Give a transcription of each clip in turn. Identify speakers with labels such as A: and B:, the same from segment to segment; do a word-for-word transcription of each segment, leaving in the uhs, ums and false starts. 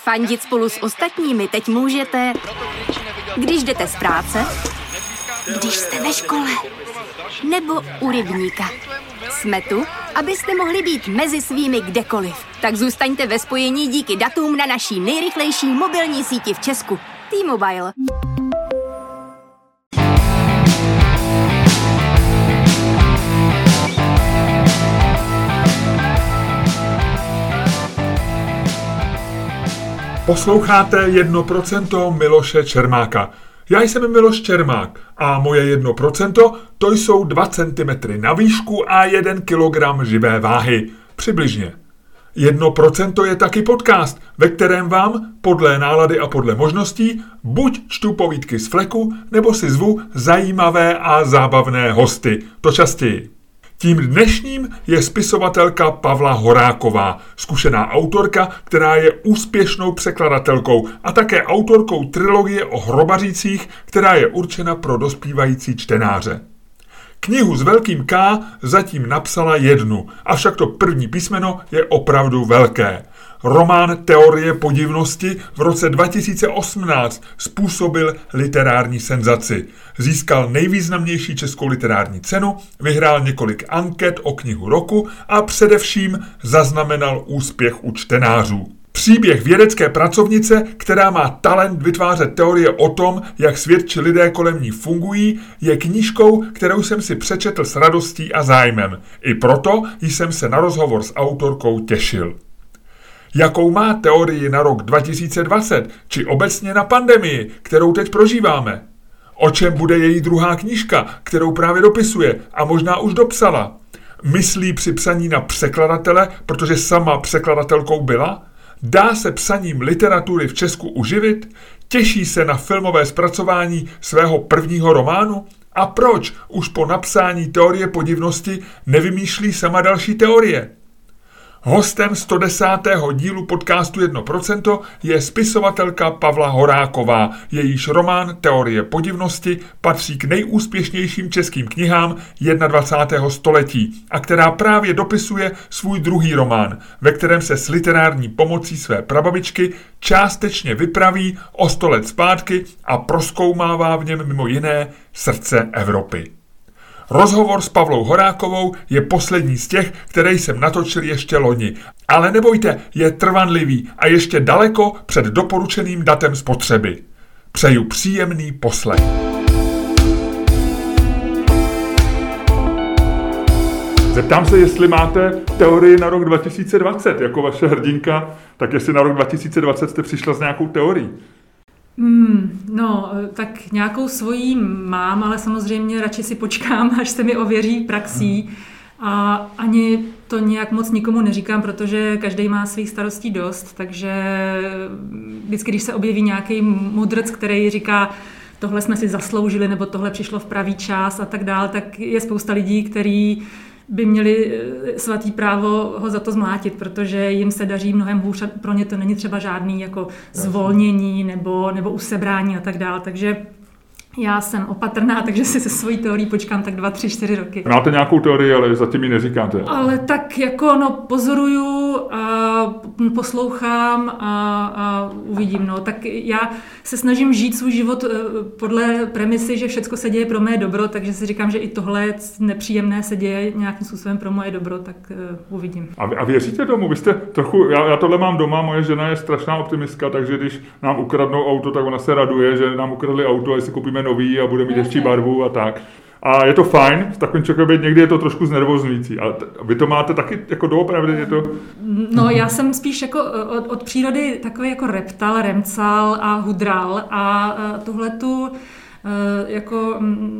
A: Fandit spolu s ostatními teď můžete, když jdete z práce, když jste ve škole, nebo u rybníka. Jsme tu, abyste mohli být mezi svými kdekoliv. Tak zůstaňte ve spojení díky datům na naší nejrychlejší mobilní síti v Česku. T-Mobile.
B: Posloucháte jedno procento Miloše Čermáka. Já jsem Miloš Čermák a moje jedno procento to jsou dva centimetry na výšku a jeden kilogram živé váhy. Přibližně. jedno procento je taky podcast, ve kterém vám, podle nálady a podle možností, buď čtu povídky z fleku, nebo si zvu zajímavé a zábavné hosty. To častěji. Tím dnešním je spisovatelka Pavla Horáková, zkušená autorka, která je úspěšnou překladatelkou a také autorkou trilogie o hrobařících, která je určena pro dospívající čtenáře. Knihu s velkým K zatím napsala jednu, avšak to první písmeno je opravdu velké. Román Teorie podivnosti v roce dva tisíce osmnáct způsobil literární senzaci. Získal nejvýznamnější českou literární cenu, vyhrál několik anket o knihu roku a především zaznamenal úspěch u čtenářů. Příběh vědecké pracovnice, která má talent vytvářet teorie o tom, jak svět či lidé kolem ní fungují, je knížkou, kterou jsem si přečetl s radostí a zájmem. I proto jsem se na rozhovor s autorkou těšil. Jakou má teorii na rok dva tisíce dvacet, či obecně na pandemii, kterou teď prožíváme? O čem bude její druhá knížka, kterou právě dopisuje a možná už dopsala? Myslí při psaní na překladatele, protože sama překladatelkou byla? Dá se psaním literatury v Česku uživit? Těší se na filmové zpracování svého prvního románu? A proč už po napsání Teorie podivnosti nevymýšlí sama další teorie? Hostem sto desátého dílu podcastu jedno procento je spisovatelka Pavla Horáková. Jejíž román Teorie podivnosti patří k nejúspěšnějším českým knihám dvacátého prvního století a která právě dopisuje svůj druhý román, ve kterém se s literární pomocí své prababičky částečně vypraví o sto let zpátky a prozkoumává v něm mimo jiné srdce Evropy. Rozhovor s Pavlou Horákovou je poslední z těch, které jsem natočil ještě loni. Ale nebojte, je trvanlivý a ještě daleko před doporučeným datem spotřeby. Přeju příjemný poslech. Zeptám se, jestli máte teorii na rok dva tisíce dvacet jako vaše hrdinka, tak jestli na rok dva tisíce dvacet jste přišla s nějakou teorií.
C: Hmm, no, tak nějakou svojí mám, ale samozřejmě radši si počkám, až se mi ověří praxí. A ani to nějak moc nikomu neříkám, protože každý má svých starostí dost, takže vždycky, když se objeví nějaký mudrc, který říká, tohle jsme si zasloužili, nebo tohle přišlo v pravý čas a tak dál, tak je spousta lidí, který by měli svatý právo ho za to zmlátit, protože jim se daří mnohem hůř a pro ně to není třeba žádný jako zvolnění nebo, nebo usebrání a tak dále. Takže já jsem opatrná, takže si se svojí teorií počkám tak dva, tři, čtyři roky.
B: Máte nějakou teorii, ale zatím ji neříkáte.
C: Ale tak jako no pozoruju a poslouchám a, a uvidím. No. Tak já se snažím žít svůj život podle premisy, že všecko se děje pro mé dobro, takže si říkám, že i tohle nepříjemné se děje nějakým způsobem pro moje dobro, tak uh, uvidím.
B: A, a věříte tomu? Vy jste trochu, já, já tohle mám doma, moje žena je strašná optimistka, takže když nám ukradnou auto, tak ona se raduje, že nám ukradli auto a si koupíme nový a bude mít ještě barvu a tak. A je to fajn, v takovém člověku někdy je to trošku znervozňující. A vy to máte taky jako doopravdy? Je to...
C: No já jsem spíš jako od, od přírody takový jako reptal, remcal a hudral a tuhletu jako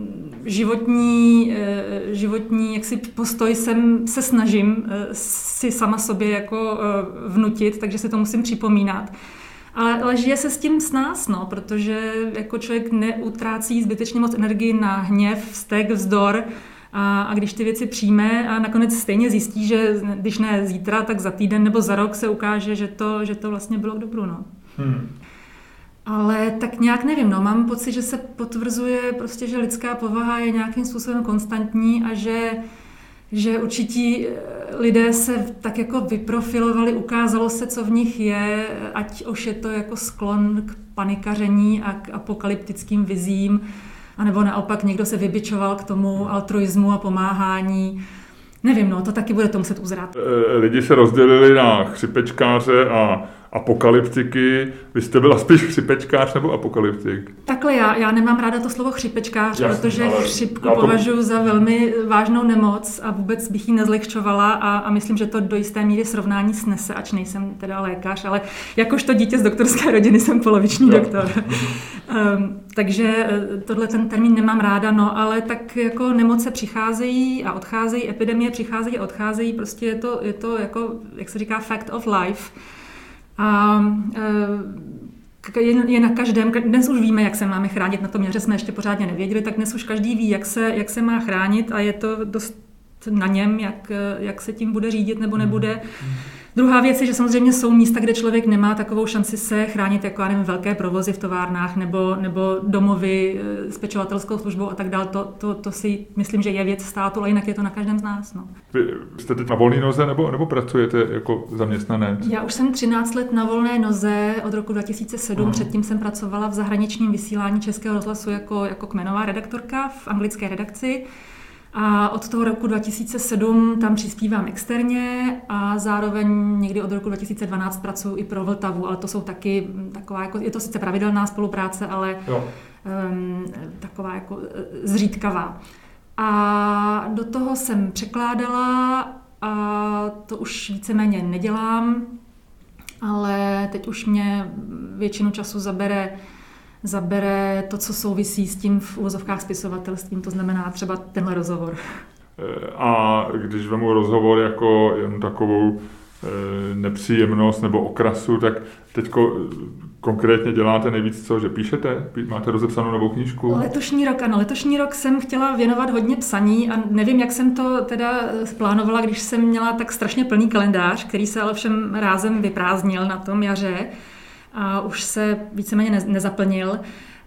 C: životní, životní jaksi postoj jsem se snažím si sama sobě jako vnutit, takže si to musím připomínat. Ale, ale žije se s tím s nás, no, protože jako člověk neutrácí zbytečně moc energii na hněv, vztek, vzdor a, a když ty věci přijme a nakonec stejně zjistí, že když ne zítra, tak za týden nebo za rok se ukáže, že to, že to vlastně bylo k dobru, no. Hmm. Ale tak nějak nevím, no, mám pocit, že se potvrzuje prostě, že lidská povaha je nějakým způsobem konstantní a že že určití lidé se tak jako vyprofilovali, ukázalo se, co v nich je, ať už je to jako sklon k panikaření a k apokalyptickým vizím, anebo naopak někdo se vybičoval k tomu altruismu a pomáhání. Nevím, no, to taky bude to muset uzrát.
B: Lidi se rozdělili na chřipečkáře a apokalyptiky. Vy jste byla spíš chřipečkář nebo apokalyptik?
C: Takhle já, já nemám ráda to slovo chřipečkář, Jasný, protože chřipku to... považuji za velmi vážnou nemoc a vůbec bych ji nezlehčovala a, a myslím, že to do jisté míry srovnání snese, ač nejsem teda lékař, ale jakožto dítě z doktorské rodiny jsem poloviční no. doktor. um, takže tohle ten termín nemám ráda, no, ale tak jako nemoce přicházejí a odcházejí, epidemie přicházejí a odcházejí, prostě je to, je to jako, jak se říká, fact of life. A je na každém, dnes už víme, jak se máme chránit, na tom jaře jsme ještě pořádně nevěděli, tak dnes už každý ví, jak se, jak se má chránit a je to dost na něm, jak, jak se tím bude řídit nebo nebude. Druhá věc je, že samozřejmě jsou místa, kde člověk nemá takovou šanci se chránit, jako já nevím, velké provozy v továrnách nebo, nebo domovy s pečovatelskou službou a tak dále. To, to, to si myslím, že je věc státu, ale jinak je to na každém z nás. No. Vy jste teď na volné noze nebo, nebo pracujete jako zaměstnanec? Já už jsem třináct let na volné noze od roku dva tisíce sedm. Aha. Předtím jsem pracovala v zahraničním vysílání Českého rozhlasu jako, jako kmenová redaktorka v anglické redakci. A od toho roku dva tisíce sedm tam přispívám externě a zároveň někdy od roku dva tisíce dvanáct pracuji i pro Vltavu, ale to jsou taky taková, jako, je to sice pravidelná spolupráce, ale um, taková jako zřídkavá. A do toho jsem překládala a to už víceméně nedělám, ale teď už mě většinu času zabere zabere to, co souvisí s tím v uvozovkách spisovatelstvím, to znamená třeba tenhle rozhovor. A když vemu rozhovor jako jen takovou e, nepříjemnost nebo okrasu, tak teďko konkrétně děláte nejvíc co, že píšete? Máte rozepsanou novou knížku? Letošní rok, ano. Letošní rok jsem chtěla věnovat hodně psaní a nevím, jak jsem to teda plánovala, když jsem měla tak strašně plný kalendář, který se ale všem rázem vyprázdnil na tom jaře. A už se víceméně ne, nezaplnil.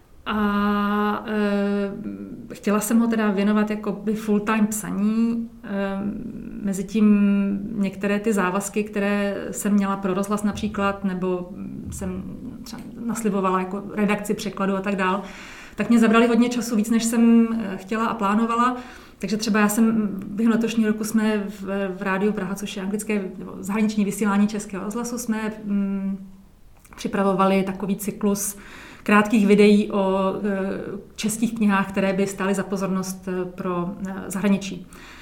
C: A e, chtěla jsem ho teda věnovat jako by full-time psaní. E, Mezitím některé ty závazky, které jsem měla pro rozhlas například, nebo jsem třeba naslibovala jako redakci překladu a tak dál, tak mě zabrali hodně času, víc než jsem chtěla a plánovala. Takže třeba já jsem, během letošního roku jsme v, v Rádiu Praha, což je anglické nebo zahraniční vysílání Českého rozhlasu, jsme mm, připravovali takový cyklus krátkých videí o českých knihách, které by stály za pozornost pro zahraničí.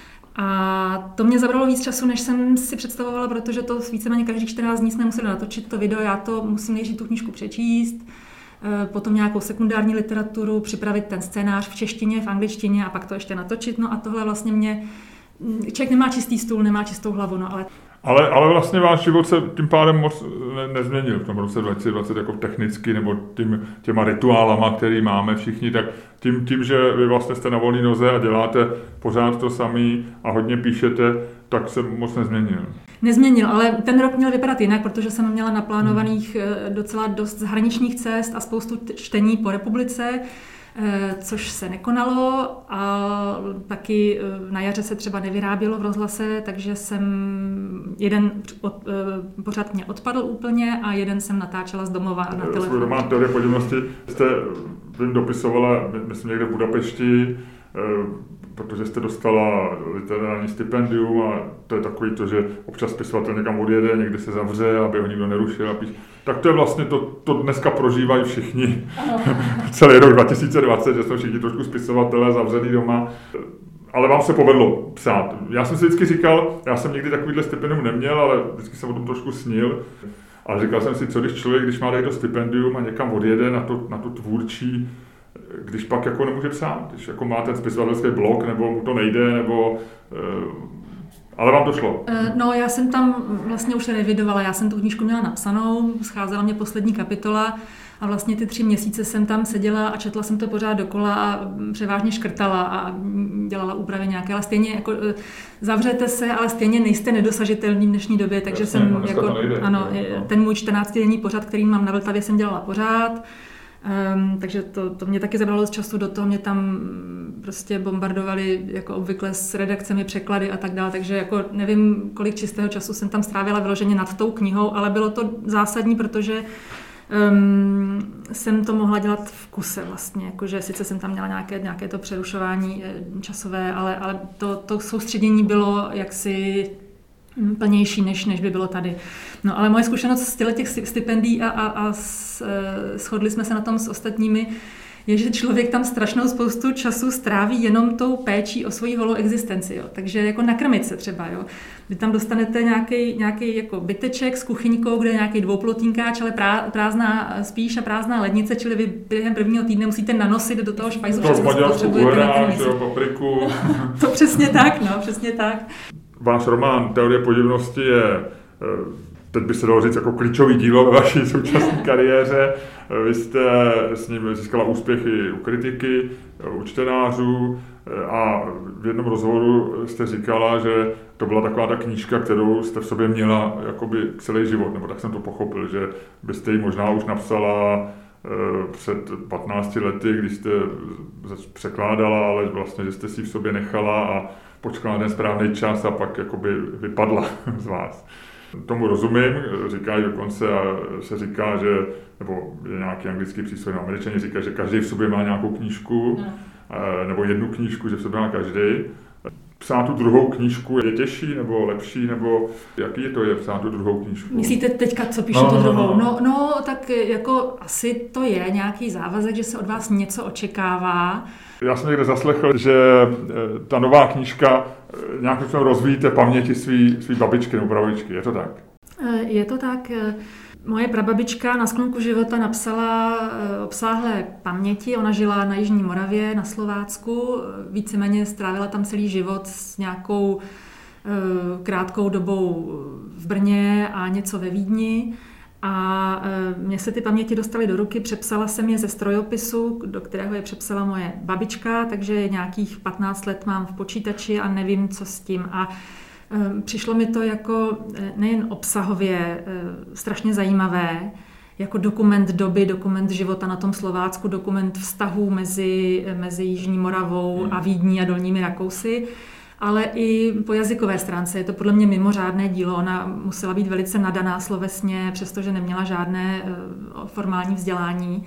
C: A to mě zabralo víc času, než jsem si představovala, protože to víceméně každých čtrnáct dní jsme museli natočit to video, já to musím nejdřív tu knížku přečíst, potom nějakou sekundární literaturu, připravit ten scénář v češtině, v angličtině a pak to ještě natočit. No a tohle vlastně mě... Člověk nemá čistý stůl, nemá čistou hlavu, no ale... Ale, ale vlastně váš život se tím pádem moc ne, nezměnil v tom roce dva tisíce dvacet jako technicky, nebo tím, těma rituálama, který máme všichni, tak tím, tím, že vy vlastně jste na volné noze a děláte pořád to samý a hodně píšete, tak se moc nezměnil. Nezměnil, ale ten rok měl vypadat jinak, protože jsem měla naplánovaných hmm. docela dost zahraničních cest a spoustu čtení po republice, což se nekonalo a taky na jaře se třeba nevyrábělo v rozhlase, takže jsem jeden od, pořád mě odpadl úplně a jeden jsem natáčela z domova na telefonu. Svůj román Teorie podivnosti jste vím dopisovala, myslím někde v Budapešti, protože jste dostala literární stipendium a to je takový to, že občas spisovatel někam odjede, někdy se zavře, aby ho nikdo nerušil a píš. Tak to je vlastně to, to dneska prožívají všichni. Celý rok dva tisíce dvacet, že jsou všichni trošku spisovatelé zavřený doma. Ale vám se povedlo psát. Já jsem si vždycky říkal, já jsem nikdy takovýhle stipendium neměl, ale vždycky jsem o tom trošku snil. Ale říkal jsem si, co když člověk, když má to stipendium a někam odjede na to, na to tvůrčí, když pak jako nemůže psát, když jako má ten spisovatelský blog, nebo mu to nejde, nebo... Ale vám to šlo? No, já jsem tam vlastně už revidovala, já jsem tu knížku měla napsanou, scházela mě poslední kapitola a vlastně ty tři měsíce jsem tam seděla a četla jsem to pořád dokola a převážně škrtala a dělala úpravy nějaké, ale stejně jako zavřete se, ale stejně nejste nedosažitelný v dnešní době, takže Jasně, jsem jako, ano, ten můj čtrnáctidenní pořad, který mám na Vltavě, jsem dělala pořád. Um, takže to, to mě taky zabralo z času, do toho mě tam prostě bombardovali jako obvykle s redakcemi, překlady a tak dále, takže jako nevím, kolik čistého času jsem tam strávila vyloženě nad tou knihou, ale bylo to zásadní, protože um, jsem to mohla dělat v kuse vlastně, jakože sice jsem tam měla nějaké, nějaké to přerušování časové, ale, ale to, to soustředění bylo jaksi plnější, než, než by bylo tady. No ale moje zkušenost z těch stipendií a, a, a s, e, shodli jsme se na tom s ostatními, je, že člověk tam strašnou spoustu času stráví jenom tou péčí o svoji holou existenci. Jo. Takže jako nakrmit se třeba. Jo. Vy tam dostanete nějaký, nějaký jako byteček s kuchyňkou, kde je nějaký dvouplotínkáč, ale prá, prázdná, spíš a prázdná lednice, čili vy během prvního týdne musíte nanosit do toho špajzu.
B: To maďarskou kuhráč, papriku.
C: To přesně tak, no, přesně tak.
B: Váš román Teorie podivnosti je, teď by se dalo říct, jako klíčový dílo ve vaší současné kariéře. Vy jste s ním získala úspěchy u kritiky, u čtenářů a v jednom rozhovoru jste říkala, že to byla taková ta knížka, kterou jste v sobě měla jakoby celý život, nebo tak jsem to pochopil, že byste ji možná už napsala před patnácti lety, když jste překládala, ale vlastně, že jste si v sobě nechala a počkala ten správný čas a pak jakoby vypadla z vás. Tomu rozumím, říká dokonce a se říká, že, nebo je nějaký anglický přísloví, no, Američané říká, že každý v sobě má nějakou knížku, no. Nebo jednu knížku, že v sobě má každý. Psát tu druhou knížku je těžší nebo lepší, nebo jaký je to je psát tu druhou knížku?
C: Myslíte teďka, co píšu no, tu druhou? No, no, no, tak jako asi to je nějaký závazek, že se od vás něco očekává.
B: Já jsem někde zaslechl, že ta nová knížka nějak rozvíjíte paměti svý, svý babičky nebo prababičky. Je to tak?
C: Je to tak. Moje prababička na sklonku života napsala obsáhlé paměti. Ona žila na Jižní Moravě, na Slovácku. Víceméně strávila tam celý život s nějakou krátkou dobou v Brně a něco ve Vídni. A mně se ty paměti dostaly do ruky, přepsala jsem je ze strojopisu, do kterého je přepsala moje babička, takže nějakých patnáct let mám v počítači a nevím, co s tím. A přišlo mi to jako nejen obsahově strašně zajímavé, jako dokument doby, dokument života na tom Slovácku, dokument vztahů mezi, mezi Jižní Moravou a Vídní a Dolními Rakousy, ale i po jazykové stránce. Je to podle mě mimořádné dílo. Ona musela být velice nadaná slovesně, přestože neměla žádné formální vzdělání.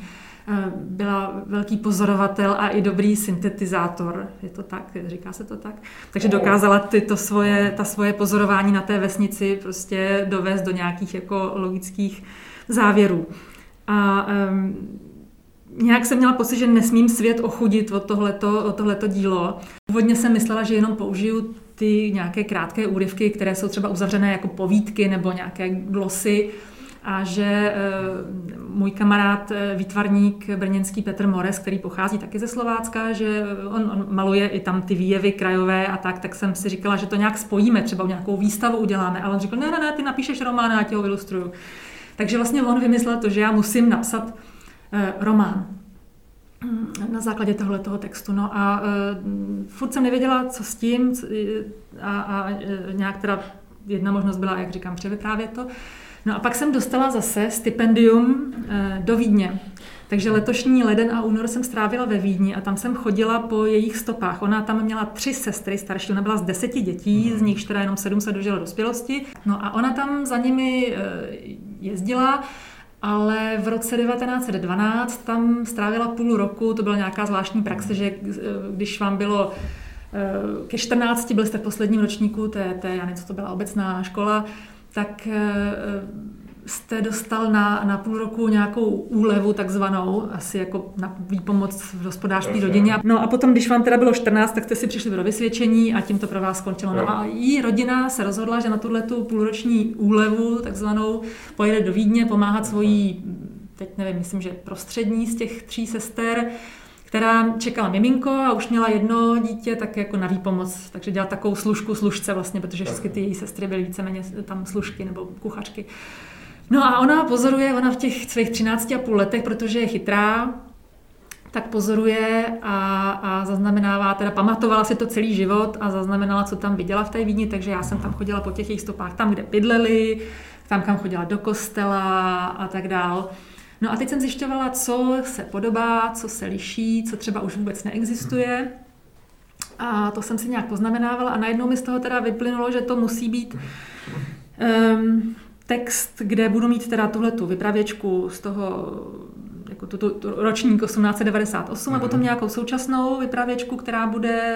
C: Byla velký pozorovatel a i dobrý syntetizátor. Je to tak? Říká se to tak? Takže dokázala tyto svoje, ta svoje pozorování na té vesnici prostě dovést do nějakých jako logických závěrů. A um, nějak jsem měla pocit, že nesmím svět ochudit od tohleto, od tohleto dílo. Původně jsem myslela, že jenom použiju ty nějaké krátké úryvky, které jsou třeba uzavřené jako povídky nebo nějaké glosy, a že e, můj kamarád, e, výtvarník brněnský Petr Mores, který pochází taky ze Slovácka, že on, on maluje i tam ty výjevy krajové a tak, tak jsem si říkala, že to nějak spojíme, třeba nějakou výstavu uděláme. A on řekl, ne, ne, ne, ty napíšeš román a já tě ho ilustruju. Takže vlastně on vymyslel to, že já musím napsat e, román na základě tohoto textu. No a e, furt jsem nevěděla, co s tím a, a e, nějak teda jedna možnost byla, jak říkám, převyprávět to. No a pak jsem dostala zase stipendium e, do Vídně. Takže letošní leden a únor jsem strávila ve Vídni a tam jsem chodila po jejich stopách. Ona tam měla tři sestry starší, ona byla z deseti dětí, z nich teda jenom sedm se dožilo dospělosti. No a ona tam za nimi e, jezdila, ale v roce devatenáct set dvanáct tam strávila půl roku, to byla nějaká zvláštní praxe, že když vám bylo ke čtrnácti, byli jste v posledním ročníku té, té já nevím, co to byla obecná škola, tak jste dostal na, na půl roku nějakou úlevu takzvanou, asi jako na výpomoc v hospodářské rodině. No a potom, když vám teda bylo čtrnáct, tak jste si přišli do vysvědčení a tím to pro vás skončilo. No a jí rodina se rozhodla, že na tuhletu půlroční úlevu takzvanou pojede do Vídně pomáhat svojí, teď nevím, myslím, že prostřední z těch tří sester, která čekala miminko a už měla jedno dítě, tak jako na výpomoc, takže dělala takovou služku služce vlastně, protože všechny ty její sestry byly víceméně tam služky nebo kuchařky. No a ona pozoruje, ona v těch svých třinácti a půl letech, protože je chytrá, tak pozoruje a, a zaznamenává, teda pamatovala si to celý život a zaznamenala, co tam viděla v té Vídni, takže já jsem tam chodila po těch jejich stopách, tam, kde bydleli, tam, kam chodila do kostela a tak dál. No a teď jsem zjišťovala, co se podobá, co se liší, co třeba už vůbec neexistuje. A to jsem si nějak poznamenávala a najednou mi z toho teda vyplynulo, že to musí být um, text, kde budu mít teda tuhletu vypravěčku z toho jako tu, tu, tu ročník osmnáct set devadesát osm mm-hmm. a potom nějakou současnou vypravěčku, která bude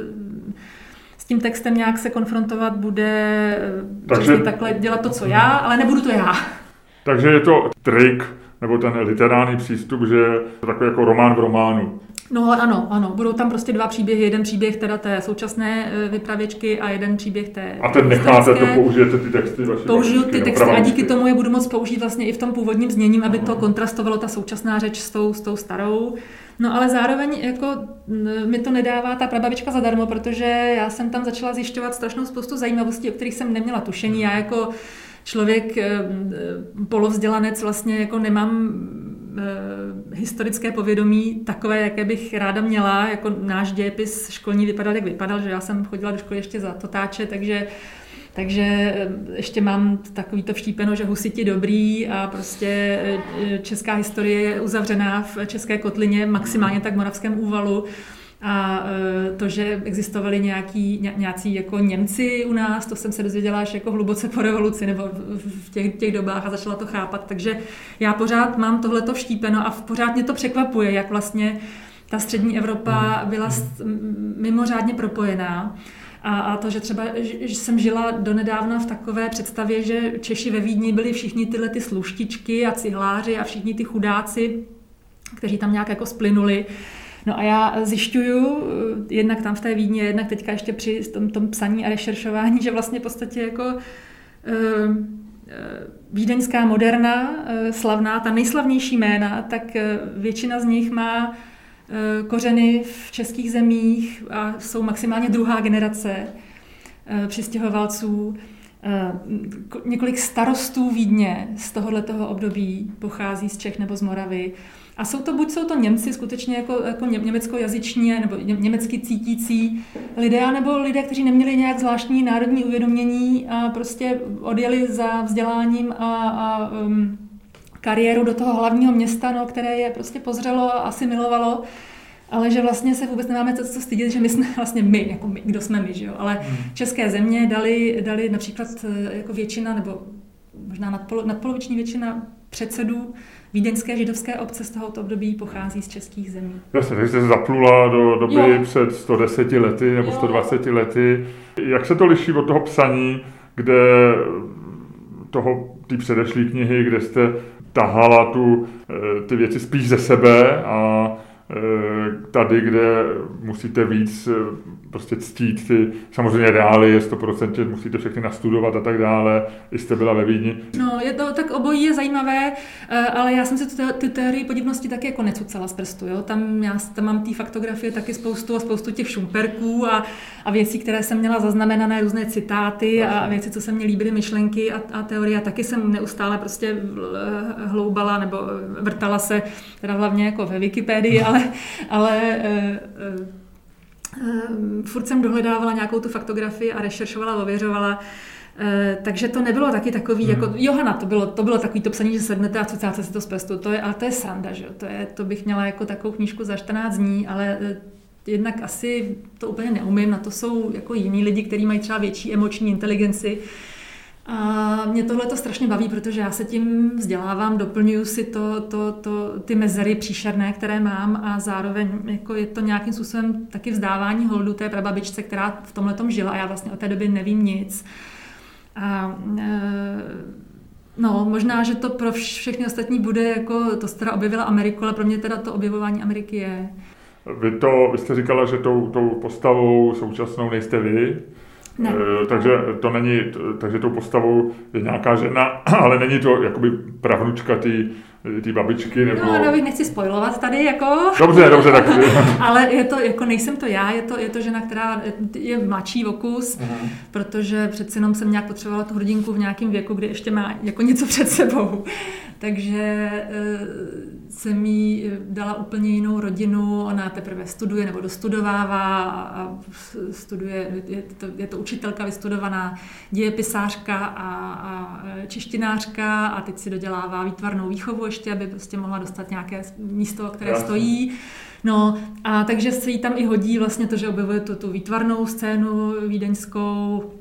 C: s tím textem nějak se konfrontovat, bude takže, takhle dělat to, co já, ale nebudu to já.
B: Takže je to trik, nebo ten literární přístup, že je to takový jako román v románu.
C: No ano, ano, budou tam prostě dva příběhy, jeden příběh teda té současné vypravěčky a jeden příběh té
B: a ten necháte, to použijete ty texty vaši.
C: Použiju ty texty a díky tomu je budu moct použít vlastně i v tom původním zněním, aby to kontrastovalo ta současná řeč s tou, s tou starou. No ale zároveň jako mi to nedává ta prababička zadarmo, protože já jsem tam začala zjišťovat strašnou spoustu zajímavostí, o kterých jsem neměla tušení. Já jako člověk polovzdělanec vlastně jako nemám historické povědomí takové, jaké bych ráda měla, jako náš dějepis školní vypadal, jak vypadal, že já jsem chodila do školy ještě za totáče, takže, takže ještě mám takový to vštípeno, že husiti dobrý a prostě česká historie je uzavřená v české kotlině, maximálně tak v Moravském úvalu. A to, že existovali nějaký, nějací jako Němci u nás, to jsem se dozvěděla až jako hluboce po revoluci nebo v těch, těch dobách a začala to chápat. Takže já pořád mám tohleto vštípeno a pořád mě to překvapuje, jak vlastně ta střední Evropa byla mimořádně propojená. A, a to, že třeba že jsem žila donedávna v takové představě, že Češi ve Vídni byli všichni tyhle ty sluštičky a cihláři a všichni ty chudáci, kteří tam nějak jako splynuli. No a já zjišťuju, jednak tam v té Vídni, jednak teďka ještě při tom, tom psaní a rešeršování, že vlastně v podstatě jako uh, uh, vídeňská moderna, uh, slavná, ta nejslavnější jména, tak uh, většina z nich má uh, kořeny v českých zemích a jsou maximálně druhá generace uh, přistěhovalců. Uh, několik starostů Vídně z tohohletoho období pochází z Čech nebo z Moravy. A jsou to, buď jsou to Němci skutečně jako, jako německojazyčně nebo německy cítící lidé, nebo lidé, kteří neměli nějak zvláštní národní uvědomění a prostě odjeli za vzděláním a, a um, kariéru do toho hlavního města, no, které je prostě pozřelo a asimilovalo, ale že vlastně se vůbec nemáme co, co stydět, že my jsme vlastně my, jako my, kdo jsme my, že jo? Ale hmm. české země dali, dali například jako většina, nebo možná nadpolo, nadpoloviční většina předsedů vídeňské židovské obce z tohoto období pochází z českých zemí.
B: Jasně, takže jste zaplula do doby jo. před sto deseti lety nebo jo. sto dvaceti lety. Jak se to liší od toho psaní, kde toho, ty předešlé knihy, kde jste tahala tu, ty věci spíš ze sebe a tady, kde musíte víc prostě ctít ty, samozřejmě reálie, sto procent musíte všechny nastudovat a tak dále, i jste byla ve Vídni.
C: No, je to, tak obojí je zajímavé, ale já jsem si tu, tu teorii podivnosti taky jako necucala z prstu, jo. Tam, já, tam mám té faktografie taky spoustu a spoustu těch šumperků a, a věcí, které jsem měla zaznamenané, různé citáty a věci, co se mně líbily, myšlenky a, a teorie. A taky jsem neustále prostě hloubala nebo vrtala se, teda hlavně jako ve Wikipedii, ale ale uh, uh, furt jsem dohledávala nějakou tu faktografii a rešeršovala, ověřovala, uh, takže to nebylo taky takový, hmm. jako Johana, to bylo, to bylo takový to psaní, že sednete a cucáte si to z prstu, to je, ale to je sranda, že jo, to, je, to bych měla jako takovou knížku za čtrnáct dní, ale uh, jednak asi to úplně neumím, na to jsou jako jiní lidi, kteří mají třeba větší emoční inteligenci. A mě tohle to strašně baví, protože já se tím vzdělávám, doplňuju si to, to, to, ty mezery příšerné, které mám a zároveň jako je to nějakým způsobem taky vzdávání holdu té prababičce, která v tomhletom žila a já vlastně od té doby nevím nic. A e, no, možná, že to pro všechny ostatní bude jako, to jste teda objevila Ameriku, ale pro mě teda to objevování Ameriky je.
B: Vy, to, vy jste říkala, že tou, tou postavou současnou nejste vy.
C: Ne.
B: Takže to není, takže tou postavou je nějaká žena, ale není to jakoby pravnučka té babičky, nebo...
C: No, no, nechci spoilovat tady, jako...
B: Dobře, dobře, tak...
C: Ale je to, jako nejsem to já, je to, je to žena, která je mladší vokus, uh-huh. protože přeci jenom jsem nějak potřebovala tu hrdinku v nějakém věku, kdy ještě má jako něco před sebou. Takže jsem jí dala úplně jinou rodinu, ona teprve studuje nebo dostudovává a studuje, je to, je to učitelka vystudovaná, dějepisářka a, a češtinářka a teď si dodělává výtvarnou výchovu ještě, aby prostě mohla dostat nějaké místo, které Jasně. stojí. No a takže se jí tam i hodí vlastně to, že objevuje tu, tu výtvarnou scénu vídeňskou,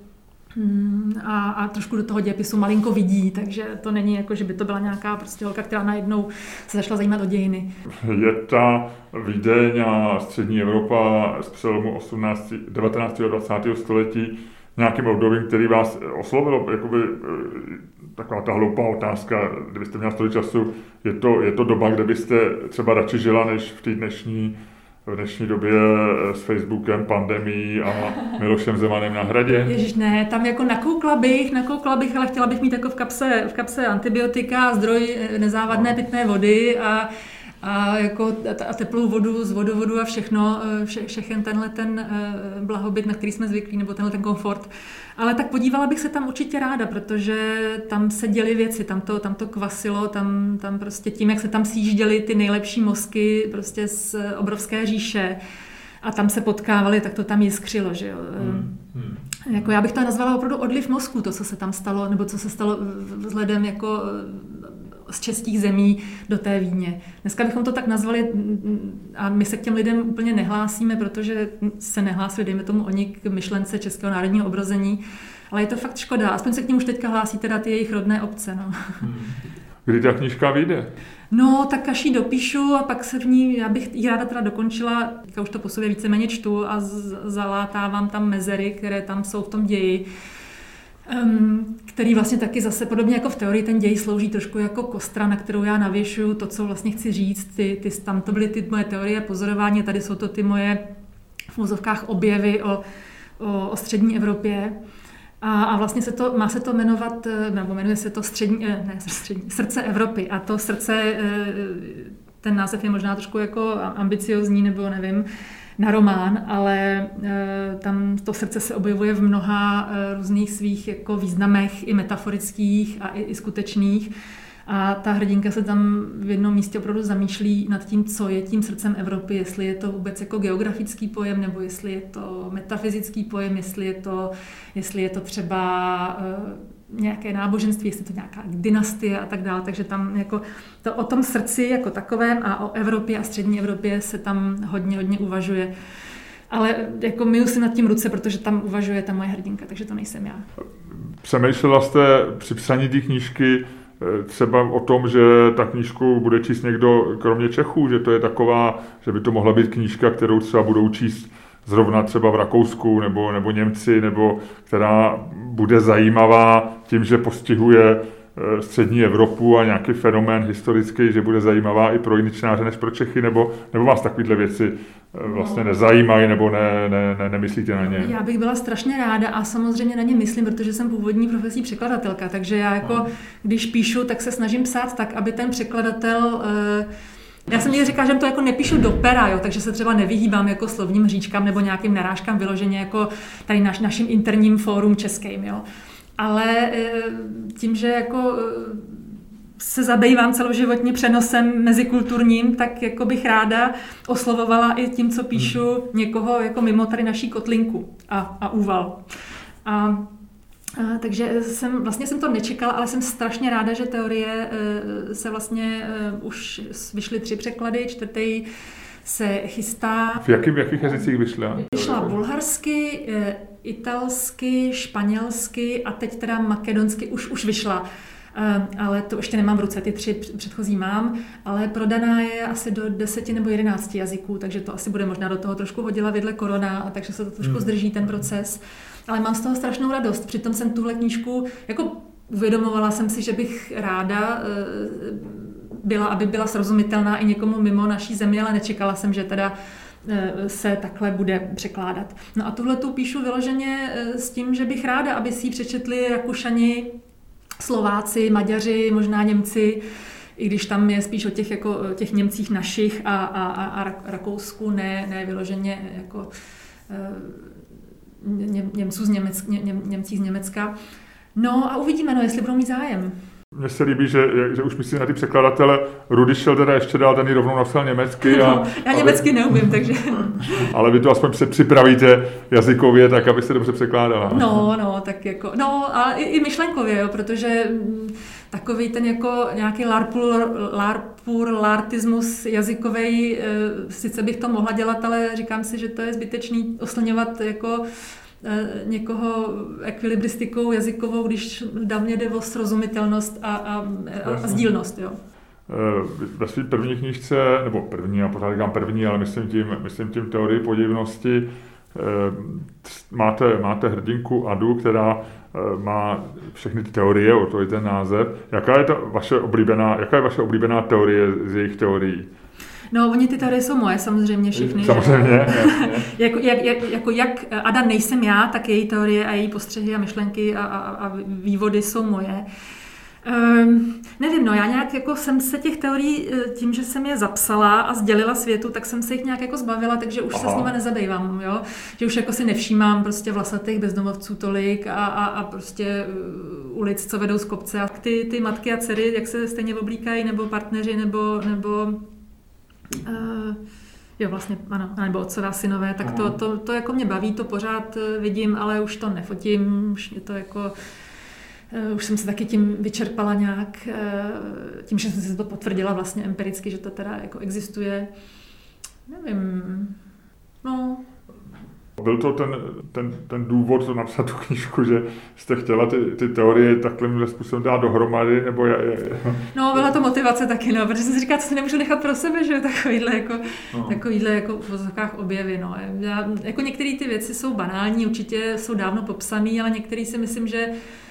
C: A, a trošku do toho dějepisu malinko vidí, takže to není jako, že by to byla nějaká prostě holka, která najednou se začala zajímat o dějiny.
B: Je ta Vídeň a střední Evropa z přelomu osmnáctého, devatenáctého a dvacátého století nějakým obdobím, který vás oslovilo, jakoby taková ta hloupá otázka, kdybyste měla tolik času, je to, je to doba, kde byste třeba radši žila, než v té dnešní v dnešní době s Facebookem, pandemií a Milošem Zemanem na Hradě?
C: Ježiš, ne, tam jako nakoukla bych, nakoukla bych, ale chtěla bych mít jako v kapse, v kapse antibiotika, zdroj nezávadné pitné vody a, a, jako, a teplou vodu z vodovodu a všechno, vše, všechen tenhle ten blahobyt, na který jsme zvyklí, nebo tenhle ten komfort. Ale tak podívala bych se tam určitě ráda, protože tam se děly věci, tam to, tam to kvasilo, tam, tam prostě tím, jak se tam sjížděly ty nejlepší mozky prostě z obrovské říše a tam se potkávali, tak to tam jiskřilo, že jo. Hmm. Hmm. Jako já bych to nazvala opravdu odliv mozku, to, co se tam stalo, nebo co se stalo vzhledem jako z českých zemí do té Vídně. Dneska bychom to tak nazvali a my se k těm lidem úplně nehlásíme, protože se nehlásili, dejme tomu oni k myšlence českého národního obrození, ale je to fakt škoda. Aspoň se k ním už teďka hlásí teda ty jejich rodné obce. No.
B: Kdy ta knížka vyjde?
C: No, tak až ji dopíšu a pak se v ní, já bych ji ráda teda dokončila, teďka už to po sobě víceméně čtu a z- zalátávám tam mezery, které tam jsou v tom ději. Um, který vlastně taky zase podobně jako v teorii ten děj slouží trošku jako kostra, na kterou já navěšuju to, co vlastně chci říct. Ty, ty, tam to byly ty moje teorie pozorování, tady jsou to ty moje v úzovkách objevy o, o, o střední Evropě. A, a vlastně se to, má se to jmenovat, nebo jmenuje se to střední, ne, střední, Srdce Evropy. A to srdce, ten název je možná trošku jako ambiciozní, nebo nevím, na román, ale e, tam to srdce se objevuje v mnoha e, různých svých jako významech, i metaforických a i, i skutečných. A ta hrdinka se tam v jednom místě opravdu zamýšlí nad tím, co je tím srdcem Evropy, jestli je to vůbec jako geografický pojem, nebo jestli je to metafyzický pojem, jestli je to, jestli je to třeba e, nějaké náboženství, jestli je to nějaká dynastie a tak dále. Takže tam jako to o tom srdci jako takovém a o Evropě a střední Evropě se tam hodně, hodně uvažuje. Ale jako myju si nad tím ruce, protože tam uvažuje ta moje hrdinka, takže to nejsem já.
B: Přemýšlela jste při psaní té knížky třeba o tom, že ta knížku bude číst někdo kromě Čechů, že to je taková, že by to mohla být knížka, kterou třeba budou číst zrovna třeba v Rakousku nebo, nebo Němci, nebo která bude zajímavá tím, že postihuje střední Evropu a nějaký fenomén historický, že bude zajímavá i pro jiný čtenáře než pro Čechy, nebo, nebo vás takovýhle věci vlastně nezajímají, nebo ne, ne, ne, nemyslíte na ně?
C: Já bych byla strašně ráda a samozřejmě na ně myslím, protože jsem původní profesí překladatelka, takže já jako, no. když píšu, tak se snažím psát tak, aby ten překladatel... Já jsem někdy říkala, že to jako nepíšu do pera, jo, takže se třeba nevyhýbám jako slovním hříčkám nebo nějakým narážkám vyloženě jako tady naš, naším interním fórum českým, jo. Ale tím, že jako se zabývám celoživotně přenosem mezikulturním, tak jako bych ráda oslovovala i tím, co píšu, někoho jako mimo tady naší kotlinku a, a úval. A, a, takže jsem, vlastně jsem to nečekala, ale jsem strašně ráda, že teorie se vlastně už vyšly tři překlady, čtvrtý se chystá.
B: V jakých, v jakých jazycích vyšla?
C: Vyšla bulharsky, italsky, španělsky a teď teda makedonsky už, už vyšla. Ale to ještě nemám v ruce, ty tři předchozí mám, ale prodaná je asi do deseti nebo jedenácti jazyků, takže to asi bude možná do toho trošku hodila vidle korona, a takže se to trošku zdrží ten proces. Ale mám z toho strašnou radost, přitom jsem tuhle knížku, jako uvědomovala jsem si, že bych ráda byla, aby byla srozumitelná i někomu mimo naší zemi, ale nečekala jsem, že teda se takhle bude překládat. No a tuhletu píšu vyloženě s tím, že bych ráda, aby si ji přečetli Rakušani, Slováci, Maďaři, možná Němci, i když tam je spíš o těch, jako, těch Němcích našich a, a, a Rakousku, ne, ne vyloženě jako ně, Němců z Němec, ně, Němcích z Německa. No a uvidíme, no, jestli budou mít zájem.
B: Mně se líbí, že, že už myslím na ty překladatele. Rudy šel teda ještě dál, ten ji rovnou napsal německy. A,
C: no, já německy aby, neumím, takže...
B: Ale vy to aspoň připravíte jazykově, tak aby se dobře překládala.
C: No, no, tak jako... No, a i, i myšlenkově, jo, protože takový ten jako nějaký larpur-lartismus jazykovej, sice bych to mohla dělat, ale říkám si, že to je zbytečný oslňovat jako někoho ekvilibristikou jazykovou, když dávně jde o srozumitelnost a, a, a sdílnost. Jo.
B: Ve své první knížce, nebo první, já pořád říkám první, ale myslím tím, myslím tím teorii podivnosti, máte, máte hrdinku Adu, která má všechny ty teorie, o to je ten název. Jaká je, to vaše oblíbená, jaká je vaše oblíbená teorie z jejich teorií?
C: No, oni ty teorie jsou moje, samozřejmě všechny.
B: Samozřejmě.
C: jako, jak, jak, jako jak Ada nejsem já, tak její teorie a její postřehy a myšlenky a, a, a vývody jsou moje. Um, nevím, no já nějak jako jsem se těch teorií, tím, že jsem je zapsala a sdělila světu, tak jsem se jich nějak jako zbavila, takže už Aha. se s nimi nezabývám, jo? Že už jako si nevšímám prostě vlasatých bezdomovců tolik a, a, a prostě ulic, co vedou z kopce a ty, ty matky a dcery, jak se stejně oblíkají, nebo partneři, nebo, nebo uh, jo vlastně, ano, nebo otcové a synové, tak to, to, to jako mě baví, to pořád vidím, ale už to nefotím, už je to jako už jsem se taky tím vyčerpala nějak, tím, že jsem si to potvrdila vlastně empiricky, že to teda jako existuje. Nevím, no.
B: Byl to ten, ten, ten důvod to napsat tu knížku, že jste chtěla ty, ty teorie takhle způsobem dát dohromady, nebo je, je...
C: No, byla to motivace taky, no, protože jsem si říkala, co si nemůžu nechat pro sebe, že takovýhle jako, no. takovýhle jako v vozovkách objevy, no. Já, jako některé ty věci jsou banální, určitě jsou dávno popsané, ale některé si myslím, že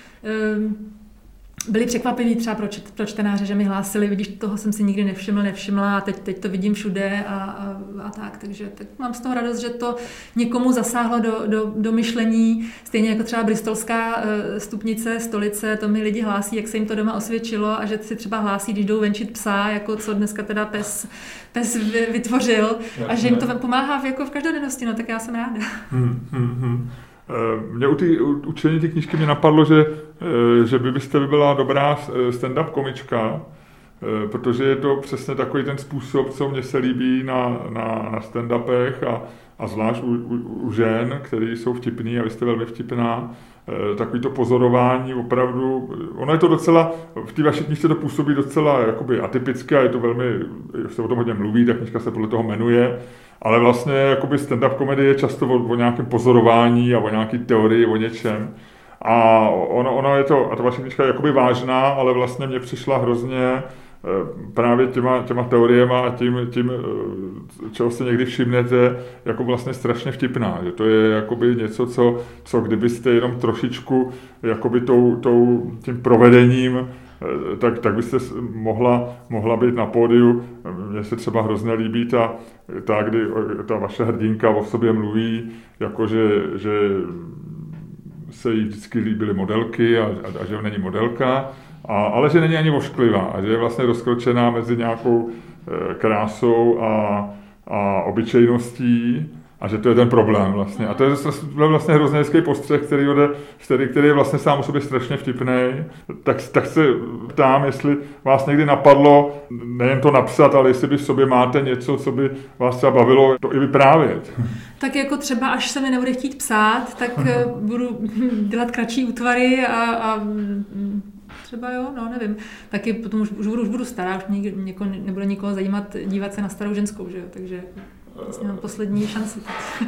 C: byli překvapiví třeba pro, čet, pro čtenáře, že mi hlásili, vidíš, toho jsem si nikdy nevšiml, nevšimla a teď, teď to vidím všude a, a, a tak, takže tak mám z toho radost, že to někomu zasáhlo do, do, do myšlení, stejně jako třeba bristolská stupnice, stolice, to mi lidi hlásí, jak se jim to doma osvědčilo a že si třeba hlásí, když jdou venčit psa, jako co dneska teda pes, pes vytvořil Jasně. a že jim to pomáhá v, jako v každodennosti, no tak já jsem ráda. Hmm, hmm, hmm.
B: Mě u, ty, u čtení ty knížky mě napadlo, že, že by byste byla dobrá stand-up komička, protože je to přesně takový ten způsob, co mně se líbí na, na, na stand-upech a, a zvlášť u, u, u žen, který jsou vtipný a vy jste velmi vtipná. Takový to pozorování opravdu, ono je to docela, v té vaší knížce to působí docela jakoby atypické a je to velmi, se o tom hodně mluví, ta knížka se podle toho jmenuje, ale vlastně jakoby stand-up komedie je často o, o nějakém pozorování a o nějaké teorii, o něčem. A ono, ono je to, a ta vaše knížka je jakoby vážná, ale vlastně mně přišla hrozně právě těma, těma teoriema a tím, tím, čeho si někdy všimnete, jako vlastně strašně vtipná. Že to je jakoby něco, co, co kdybyste jenom trošičku jakoby tou, tou, tím provedením, tak, tak byste mohla, mohla být na pódiu. Mně se třeba hrozně líbí ta, ta, kdy ta vaše hrdinka o sobě mluví, jako že, že se jí vždycky líbily modelky a, a, a že není modelka. A, ale že není ani ošklivá a že je vlastně rozkročená mezi nějakou e, krásou a, a obyčejností a že to je ten problém vlastně. A to je vlastně hrozně hezký postřeh, který, ode, který, který je vlastně sám o sobě strašně vtipnej. Tak, tak se ptám, jestli vás někdy napadlo nejen to napsat, ale jestli by v sobě máte něco, co by vás třeba bavilo to i vyprávět.
C: Tak jako třeba, až se mi nebude chtít psát, tak budu dělat kratší útvary a, a třeba jo, no nevím. Taky potom už, už, budu, už budu stará, už mě něko, nebude nikoho zajímat dívat se na starou ženskou, že jo, takže vlastně mám poslední šanci.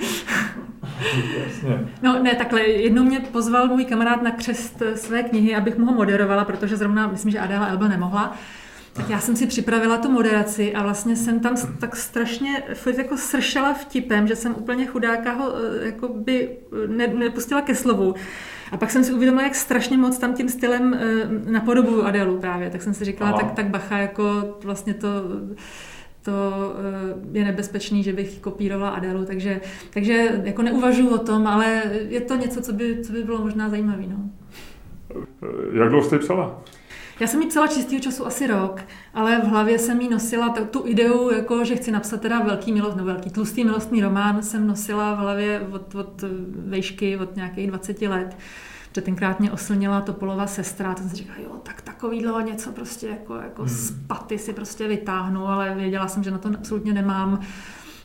C: No ne, takhle, jednou mě pozval můj kamarád na křest své knihy, abych mu ho moderovala, protože zrovna, myslím, že Adéla Elba nemohla. Tak já jsem si připravila tu moderaci a vlastně jsem tam tak strašně jako sršela vtipem, že jsem úplně chudáka ho jako by ne, nepustila ke slovu. A pak jsem si uvědomila, jak strašně moc tam tím stylem napodobuju Adélu právě. Tak jsem si říkala, tak, tak bacha, jako vlastně to, to je nebezpečný, že bych kopírovala Adélu. Takže, takže jako neuvažuji o tom, ale je to něco, co by, co by bylo možná zajímavé. No.
B: Jak dlouho jste psala?
C: Já jsem ji psala čistýho času asi rok, ale v hlavě jsem jí nosila t- tu ideu, jako, že chci napsat teda velký milost, no velký tlustý milostný román, jsem nosila v hlavě od, od vejšky, od nějakých dvacet let. Protože tenkrát mě oslnila Topolova sestra, tak jsem si říkala, jo, tak takovýhle něco prostě jako, jako hmm. z paty si prostě vytáhnu, ale věděla jsem, že na to absolutně nemám.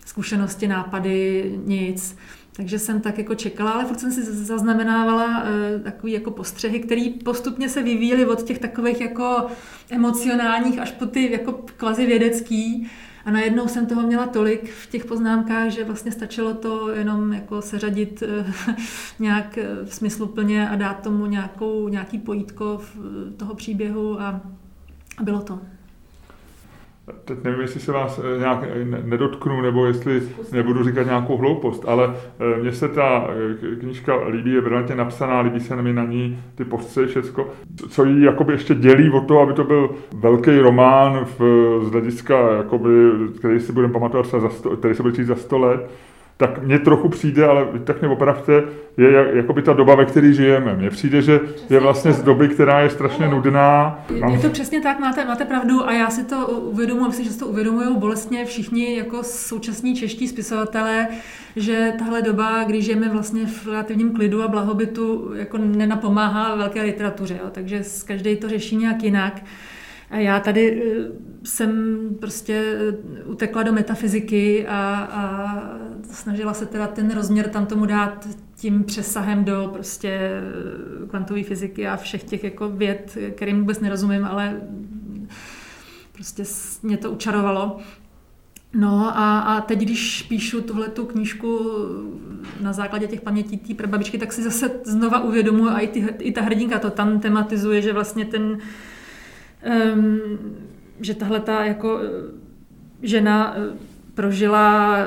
C: zkušenosti, nápady, nic. Takže jsem tak jako čekala, ale furt jsem si zaznamenávala uh, takový jako postřehy, které postupně se vyvíjely od těch takových jako emocionálních až po ty jako kvazi vědecký. A najednou jsem toho měla tolik v těch poznámkách, že vlastně stačilo to jenom jako seřadit uh, nějak uh, smysluplně a dát tomu nějakou, nějaký pojítko v, toho příběhu a, a bylo to.
B: Teď nevím, jestli se vás nějak nedotknu, nebo jestli nebudu říkat nějakou hloupost, ale mně se ta knížka líbí, je brilantně napsaná, líbí se mi na ní ty postřehy, všecko, co jí jakoby ještě dělí od toho, aby to byl velký román v, z hlediska, jakoby, který si budeme pamatovat třeba za sto, který se bude číst za sto let, tak mně trochu přijde, ale tak mě opravte, je jakoby ta doba, ve které žijeme. Mně přijde, že je vlastně z doby, která je strašně nudná.
C: Je to přesně tak, máte, máte pravdu a já si to uvědomuji, myslím, že si to uvědomují bolestně všichni jako současní čeští spisovatelé, že tahle doba, když žijeme vlastně v relativním klidu a blahobytu, jako nenapomáhá velké literatuře, jo? Takže každý to řeší nějak jinak. A já tady jsem prostě utekla do metafyziky a, a snažila se teda ten rozměr tam tomu dát tím přesahem do prostě kvantové fyziky a všech těch jako věd, kterým vůbec nerozumím, ale prostě mě to učarovalo. No a, a teď, když píšu tuhletu knížku na základě těch pamětí té prababičky, tak si zase znova uvědomuji a i, ty, i ta hrdinka to tam tematizuje, že vlastně ten Um, že tahle ta jako žena prožila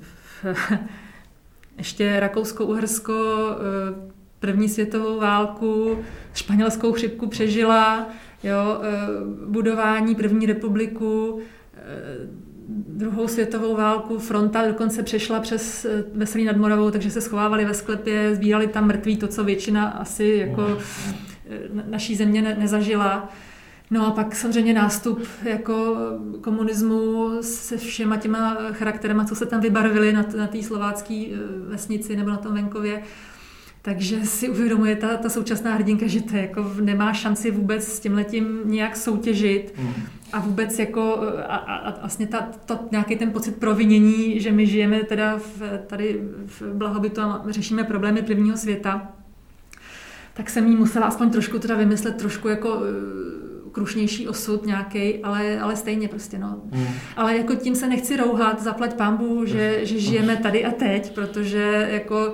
C: ještě Rakousko-Uhersko, první světovou válku, španělskou chřipku přežila, jo, budování první republiku, druhou světovou válku, fronta dokonce přešla přes Veselí nad Moravou, takže se schovávali ve sklepě, sbírali tam mrtví, to, co většina asi jako naší země ne- nezažila. No a pak samozřejmě nástup jako komunismu se všema těma charakterama, co se tam vybarvily na, na té slovácké vesnici nebo na tom venkově. Takže si uvědomuje ta, ta současná hrdinka, že to jako nemá šanci vůbec s tímhletím nějak soutěžit mm. a vůbec jako a, a, a vlastně ta, to, nějaký ten pocit provinění, že my žijeme teda v, tady v blahobytu a řešíme problémy prvního světa, tak jsem jí musela aspoň trošku teda vymyslet trošku jako krušnější osud nějaký, ale, ale stejně prostě, no. Mm. Ale jako tím se nechci rouhat, zaplať pánbůh, že, že žijeme tady a teď, protože jako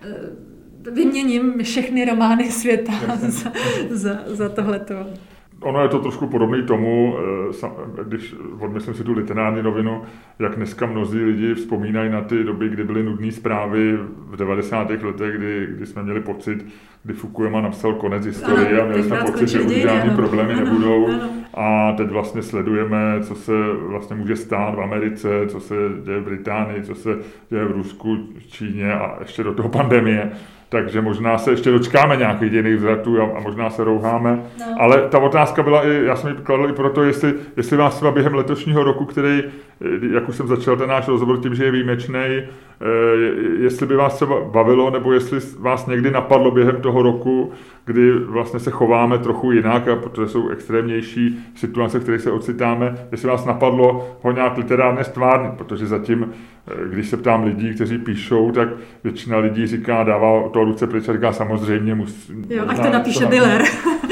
C: vyměním všechny romány světa za, za, za tohleto.
B: Ono je to trošku podobné tomu, když odmyslím si tu literární rovinu, jak dneska mnozí lidi vzpomínají na ty doby, kdy byly nudné zprávy v devadesátých letech, kdy, kdy jsme měli pocit, kdy Fukuyama napsal konec historie a měli jsme pocit, že už žádný problémy ano, nebudou. Ano. A teď vlastně sledujeme, co se vlastně může stát v Americe, co se děje v Británii, co se děje v Rusku, Číně a ještě do toho pandemie. Takže možná se ještě dočkáme nějakých dějných vzletů a, a možná se rouháme. No. Ale ta otázka byla i, já jsem ji kladl i proto, jestli, jestli vás třeba během letošního roku, který, jak už jsem začal ten náš rozhovor tím, že je výjimečný, jestli by vás třeba bavilo, nebo jestli vás někdy napadlo během toho roku, kdy vlastně se chováme trochu jinak, a protože jsou extrémnější situace, v kterých se ocitáme, jestli vás napadlo ho nějak literárně stvárnit, protože zatím, když se ptám lidí, kteří píšou, tak většina lidí říká, dává to ruce pryč a říká samozřejmě musí.
C: Jo, ať to napíše Diller.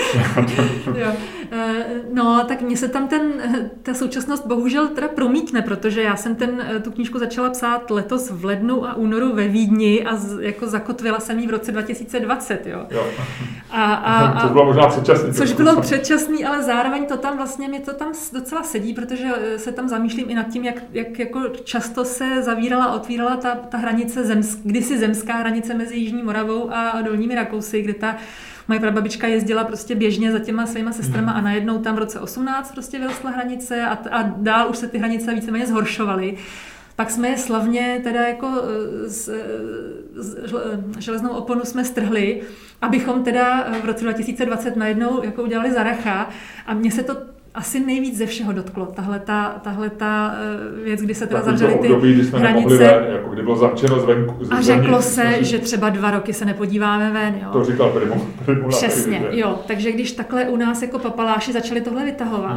C: Jo. No, tak mně se tam ten, ta současnost bohužel teda promítne, protože já jsem ten, tu knížku začala psát letos v lednu a únoru ve Vídni a z, jako zakotvila jsem ji v roce dva tisíce dvacet, jo.
B: jo.
C: A, a, a,
B: což bylo možná předčasný.
C: Což bylo předčasný, ale zároveň to tam vlastně mi to tam docela sedí, protože se tam zamýšlím i nad tím, jak, jak jako často se zavírala a otvírala ta, ta hranice, zemsk, kdysi zemská hranice mezi Jižní Moravou a Dolními Rakousy, kde ta moje prababička jezdila prostě běžně za těma svýma sestrama a najednou tam v roce osmnáct prostě vyrostla hranice a, a dál už se ty hranice víceméně zhoršovaly. Pak jsme je slavně teda jako z, z, železnou oponu jsme strhli, abychom teda v roce dva tisíce dvacet najednou jako udělali Zaracha a mně se to asi nejvíc ze všeho dotklo. Tahle ta, tahle ta věc, kdy se teda zavřely ty období, hranice. Ven,
B: jako kdy bylo zavčeno zvenku.
C: A řeklo se, zvenku. Že třeba dva roky se nepodíváme ven. Jo.
B: To říkal Primula.
C: Přesně, jo. Takže když takhle u nás jako papaláši začali tohle vytahovat, hmm.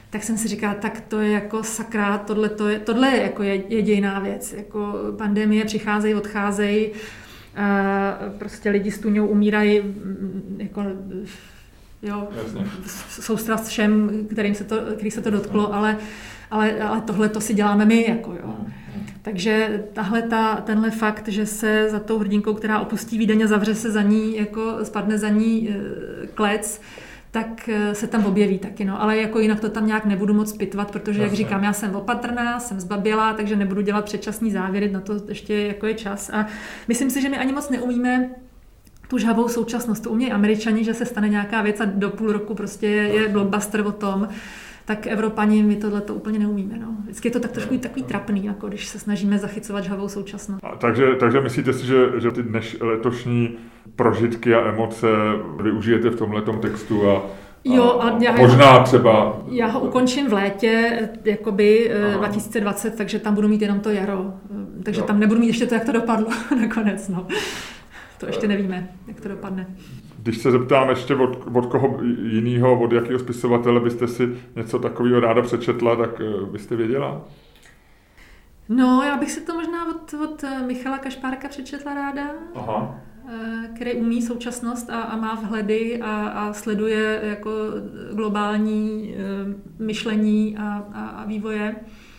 C: tak jsem si říkala, tak to je jako sakra, tohle, to je, tohle je, jako je, je dějná věc. Jako pandemie přicházejí, odcházejí, prostě lidi stůňou, umírají, jako, jo, soustrast všem, kterým se to, který se to dotklo, ale, ale, ale tohle to si děláme my, jako jo. Takže tahle ta, tenhle fakt, že se za tou hrdinkou, která opustí Vídeň a zavře se za ní, jako spadne za ní klec, tak se tam objeví taky, no. Ale jako jinak to tam nějak nebudu moc pitvat, protože, jak říkám, já jsem opatrná, jsem zbabělá, takže nebudu dělat předčasný závěry, na to ještě jako je čas. A myslím si, že my ani moc neumíme tu žhavou současnost. To umějí Američani, že se stane nějaká věc a do půl roku prostě je, je blockbuster o tom. Tak Evropani, my tohle to úplně neumíme. No. Vždycky je to tak trošku takový trapný, jako když se snažíme zachycovat žhavou současnost.
B: A takže, takže myslíte si, že, že ty dneš letošní prožitky a emoce využijete v tomhletom textu a, a,
C: jo, a já,
B: možná třeba... Já
C: ho ukončím v létě, jakoby aha. dva tisíce dvacet, takže tam budu mít jenom to jaro. Takže jo. Tam nebudu mít ještě to, jak to dopadlo nakonec. No. To ještě nevíme, jak to dopadne.
B: Když se zeptám ještě od, od koho jiného, od jakého spisovatele byste si něco takového ráda přečetla, tak byste věděla?
C: No, já bych si to možná od, od Michala Kašpárka přečetla ráda, aha. který umí současnost a, a má vhledy a, a sleduje jako globální myšlení a, a, a vývoje.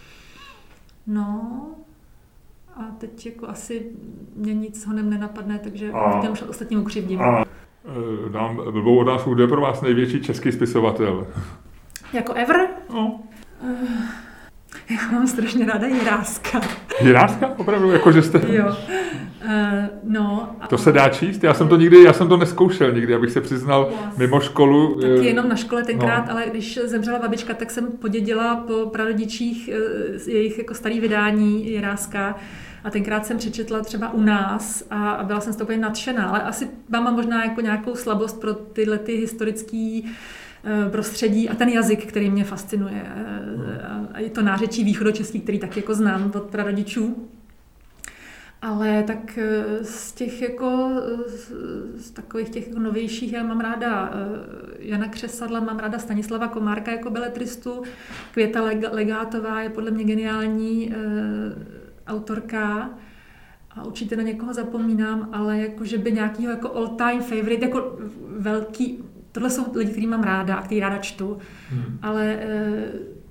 C: No... A teď jako asi mě nic honem nenapadne, takže těm ostatním ukřivdím.
B: A dám blbou otázku, kdo je pro vás největší český spisovatel?
C: Jako ever? No. Uh, já mám strašně ráda Jiráska.
B: Jiráska? Opravdu? Jako, že jste...
C: Jo. Uh, no.
B: To se dá číst? Já jsem to nikdy, já jsem to neskoušel nikdy, abych se přiznal yes. mimo školu.
C: Taky jenom na škole tenkrát, no. Ale když zemřela babička, tak jsem podědila po prarodičích jejich jako starý vydání Jiráska. A tenkrát jsem přečetla třeba u nás a, a byla jsem z toho úplně nadšená, ale asi mám možná jako nějakou slabost pro tyhle ty historický uh, prostředí a ten jazyk, který mě fascinuje. Uh, a je to nářečí východočeský, který tak jako znám od prarodičů. Ale tak z těch jako, z takových těch jako novějších, já mám ráda Jana Křesadla, mám ráda Stanislava Komárka jako beletristu, Květa Legátová je podle mě geniální autorka a určitě na někoho zapomínám, ale jako, že by nějakýho jako all time favorite, jako velký, tohle jsou lidi, který mám ráda a který ráda čtu, hmm. ale eh,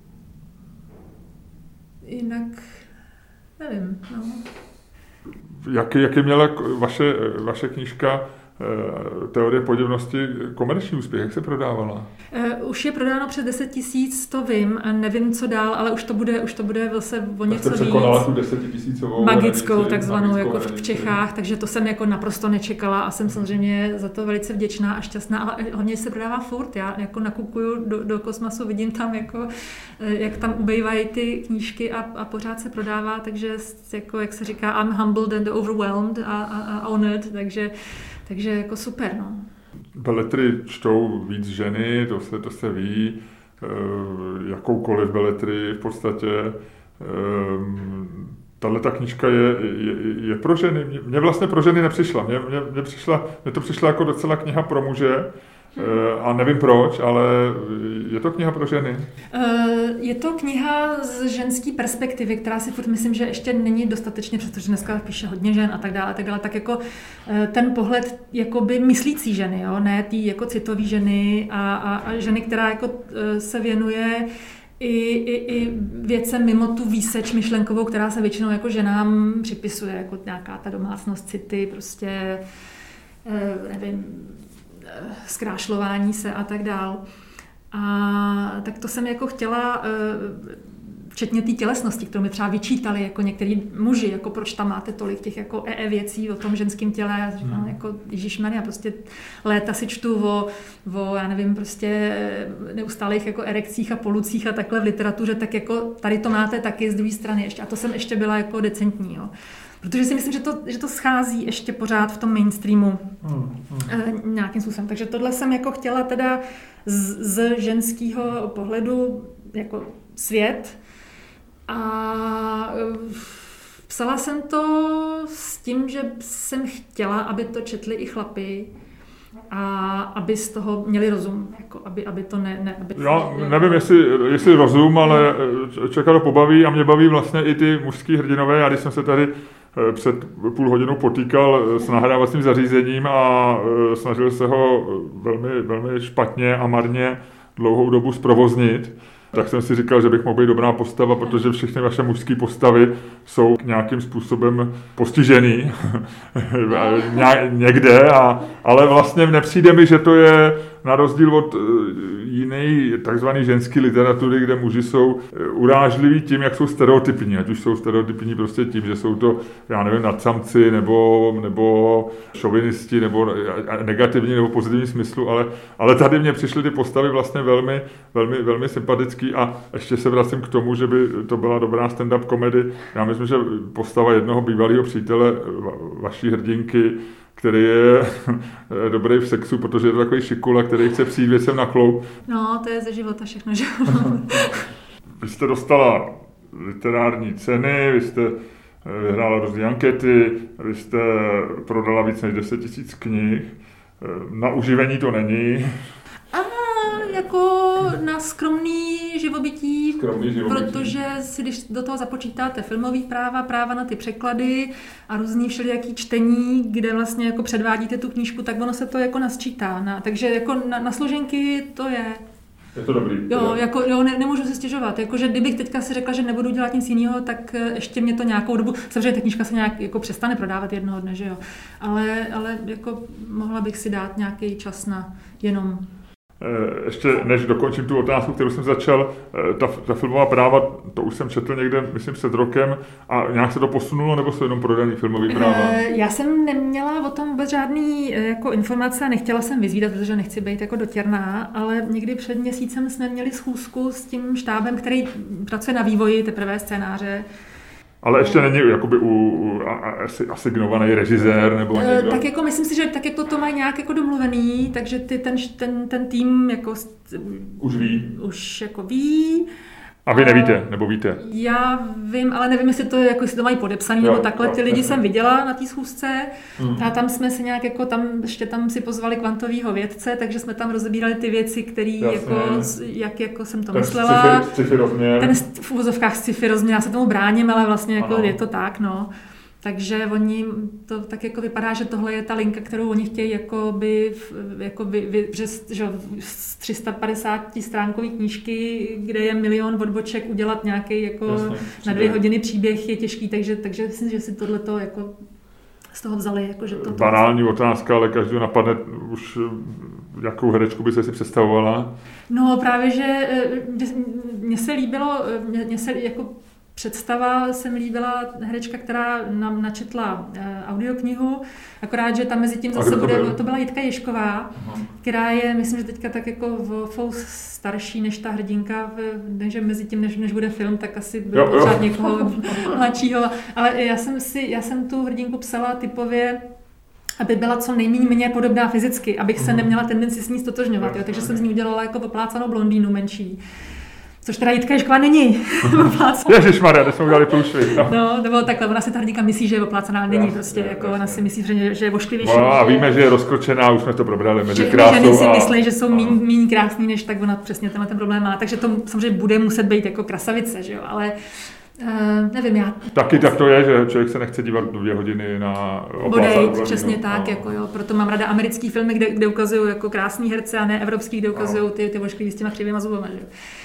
C: jinak nevím, no.
B: Jaký, jaký měla vaše, vaše knížka Teorie podivnosti komerční úspěch? Jak se prodávala?
C: Uh, už je prodáno přes deset tisíc, to vím, nevím, co dál, ale už to bude, už to bude zase o něco víc.
B: Jste překonala tu desetitisícovou
C: magickou, hranici, takzvanou, magickou jako v, v Čechách, takže to jsem jako naprosto nečekala a jsem samozřejmě za to velice vděčná a šťastná, ale hlavně se prodává furt. Já jako nakukuju do, do kosmosu, vidím tam, jako, jak tam ubejvají ty knížky a, a pořád se prodává, takže jako, jak se říká, I'm humbled and overwhelmed a, a, a honored, takže Takže jako super, no.
B: Beletry čtou víc ženy, to se, to se ví, e, jakoukoliv beletry v podstatě. E, tahle ta knížka je, je, je pro ženy. Mně vlastně pro ženy nepřišla. Mně, mně, mně, přišla, mně to přišla jako docela kniha pro muže. A nevím proč, ale je to kniha pro ženy?
C: Je to kniha z ženské perspektivy, která si furt myslím, že ještě není dostatečně, protože dneska píše hodně žen a tak dále, tak dále, tak jako ten pohled jakoby myslící ženy, jo? Ne ty jako citový ženy a, a, a ženy, která jako se věnuje i, i, i věcem mimo tu výseč myšlenkovou, která se většinou jako ženám připisuje, jako nějaká ta domácnost, city, prostě nevím, zkrášlování se a tak dál. A tak to jsem jako chtěla, včetně té tělesnosti, kterou mi třeba vyčítali jako některý muži, jako proč tam máte tolik těch jako ee věcí o tom ženském těle. Já říkám, hmm. jako ježišmarja, prostě léta si čtu o, o, já nevím, prostě neustálých jako erekcích a polucích a takhle v literatuře, tak jako tady to máte taky z druhé strany ještě. A to jsem ještě byla jako decentní, jo. Protože si myslím, že to, že to schází ještě pořád v tom mainstreamu hmm, hmm. nějakým způsobem. Takže tohle jsem jako chtěla teda z, z ženského pohledu jako svět. A psala jsem to s tím, že jsem chtěla, aby to četli i chlapi. a aby z toho měli rozum, jako aby, aby to ne... ne aby
B: Já nevím, jestli, jestli rozum, ale člověka to pobaví a mě baví vlastně i ty mužský hrdinové. Já když jsem se tady před půl hodinou potýkal s nahrávacím zařízením a snažil se ho velmi, velmi špatně a marně dlouhou dobu zprovoznit, tak jsem si říkal, že bych mohl být dobrá postava, protože všechny vaše mužské postavy jsou nějakým způsobem postižený někde, a, ale vlastně nepřijde mi, že to je na rozdíl od jiné takzvané ženské literatury, kde muži jsou urážliví tím, jak jsou stereotypní, ať už jsou stereotypní prostě tím, že jsou to, já nevím, nadsamci, nebo, nebo šovinisti, nebo negativní, nebo pozitivní smyslu, ale, ale tady mně přišly ty postavy vlastně velmi, velmi, velmi sympatický a ještě se vracím k tomu, že by to byla dobrá stand-up komedy. Já myslím, že postava jednoho bývalého přítele vaší hrdinky, který je dobrý v sexu, protože je to takový šikula, který chce přijít věcem na kloup.
C: No, to je ze života všechno, že?
B: Vy jste dostala literární ceny, vy jste vyhrála různé ankety, vy jste prodala víc než deset tisíc knih. Na uživení to není.
C: A jako na skromný živobytí,
B: skromný živobytí,
C: protože si, když do toho započítáte filmový práva, práva na ty překlady a různý všelijaký čtení, kde vlastně jako předvádíte tu knížku, tak ono se to jako nasčítá. Na, takže jako na, na složenky to je.
B: Je to dobrý.
C: Jo, jako, jo ne, nemůžu se stěžovat. Jakože kdybych teďka si řekla, že nebudu dělat nic jiného, tak ještě mě to nějakou dobu, samozřejmě ta knížka se nějak jako přestane prodávat jednoho dne, že jo. Ale, ale jako mohla bych si dát nějaký čas na jenom.
B: Ještě než dokončím tu otázku, kterou jsem začal, ta, ta filmová práva, to už jsem četl někde, myslím, před rokem, a nějak se to posunulo, nebo jsou jenom prodaný filmový práva?
C: Já jsem neměla o tom vůbec žádný jako informace a nechtěla jsem vyzvídat, protože nechci být jako dotěrná, ale někdy před měsícem jsme měli schůzku s tím štábem, který pracuje na vývoji teprve scénáře.
B: Ale ještě není jakoby u, u asi, asignovaný režisér nebo někdo?
C: Tak jako myslím si, že tak jako to mají nějak jako domluvený, takže ty ten, ten, ten tým jako
B: už ví.
C: Už jako ví.
B: A vy nevíte, nebo víte?
C: Já vím, ale nevím, jestli to, jako, jestli to mají podepsaný, jo, nebo takhle. Ty lidi jsem viděla na té schůzce hmm. a tam jsme si nějak jako, tam, ještě tam si pozvali kvantovýho vědce, takže jsme tam rozebírali ty věci, které jako, jak jako jsem to
B: ten
C: myslela.
B: Sci-fi, sci-fi rozměr.
C: Ten v úvozovkách sci-fi rozměr, já se tomu bráním, ale vlastně jako je to tak, no. Takže oni, to tak jako vypadá, že tohle je ta linka, kterou oni chtějí jakoby, jakoby vy, přes že, z tři sta padesát stránkový knížky, kde je milion odboček, udělat nějaký jako jasně, na dvě hodiny příběh je těžký, takže, takže myslím, že si tohleto jako z toho vzali. Jako, že to,
B: banální to... otázka, ale každý napadne už, jakou herečku by se si představovala?
C: No právě, že mně se líbilo, mně se jako představa se mi líbila herečka, která nám načetla audioknihu, akorát, že tam mezi tím zase bude, to byla Jitka Ježková, uh-huh. která je, myslím, že teďka tak jako v fous starší než ta hrdinka, takže mezi tím, než, než bude film, tak asi bude pořád někoho mladšího, ale já jsem si, já jsem tu hrdinku psala typově, aby byla co nejméně mě podobná fyzicky, abych se neměla tendenci s ní stotožňovat, jo, takže jsem z ní udělala jako poplácanou blondýnu menší. Což teda Jitka Ježková není.
B: Ježišmarja, teď jsme udělali průšvih. No,
C: no nebo takhle, ona si ta hrdinka myslí, že je oplácaná, není jasně, prostě, jako jasně. Ona si myslí, že, že je vošklivější.
B: No, a víme, že je rozkročená, už jsme to probrali mezi krásou.
C: Ženy si a... myslí, že jsou méně krásný, než tak ona přesně tenhle ten problém má, takže to samozřejmě bude muset být jako krasavice, že jo, ale Uh, nevím, já...
B: Taky tak to je, že člověk se nechce dívat dvě hodiny na
C: Bodejt, přesně tak, no. Jako jo, proto mám ráda americký filmy, kde, kde ukazují jako krásný herce a ne evropský, kde ukazují no. ty, ty vošklivý s těma křivýma zubama, že jo.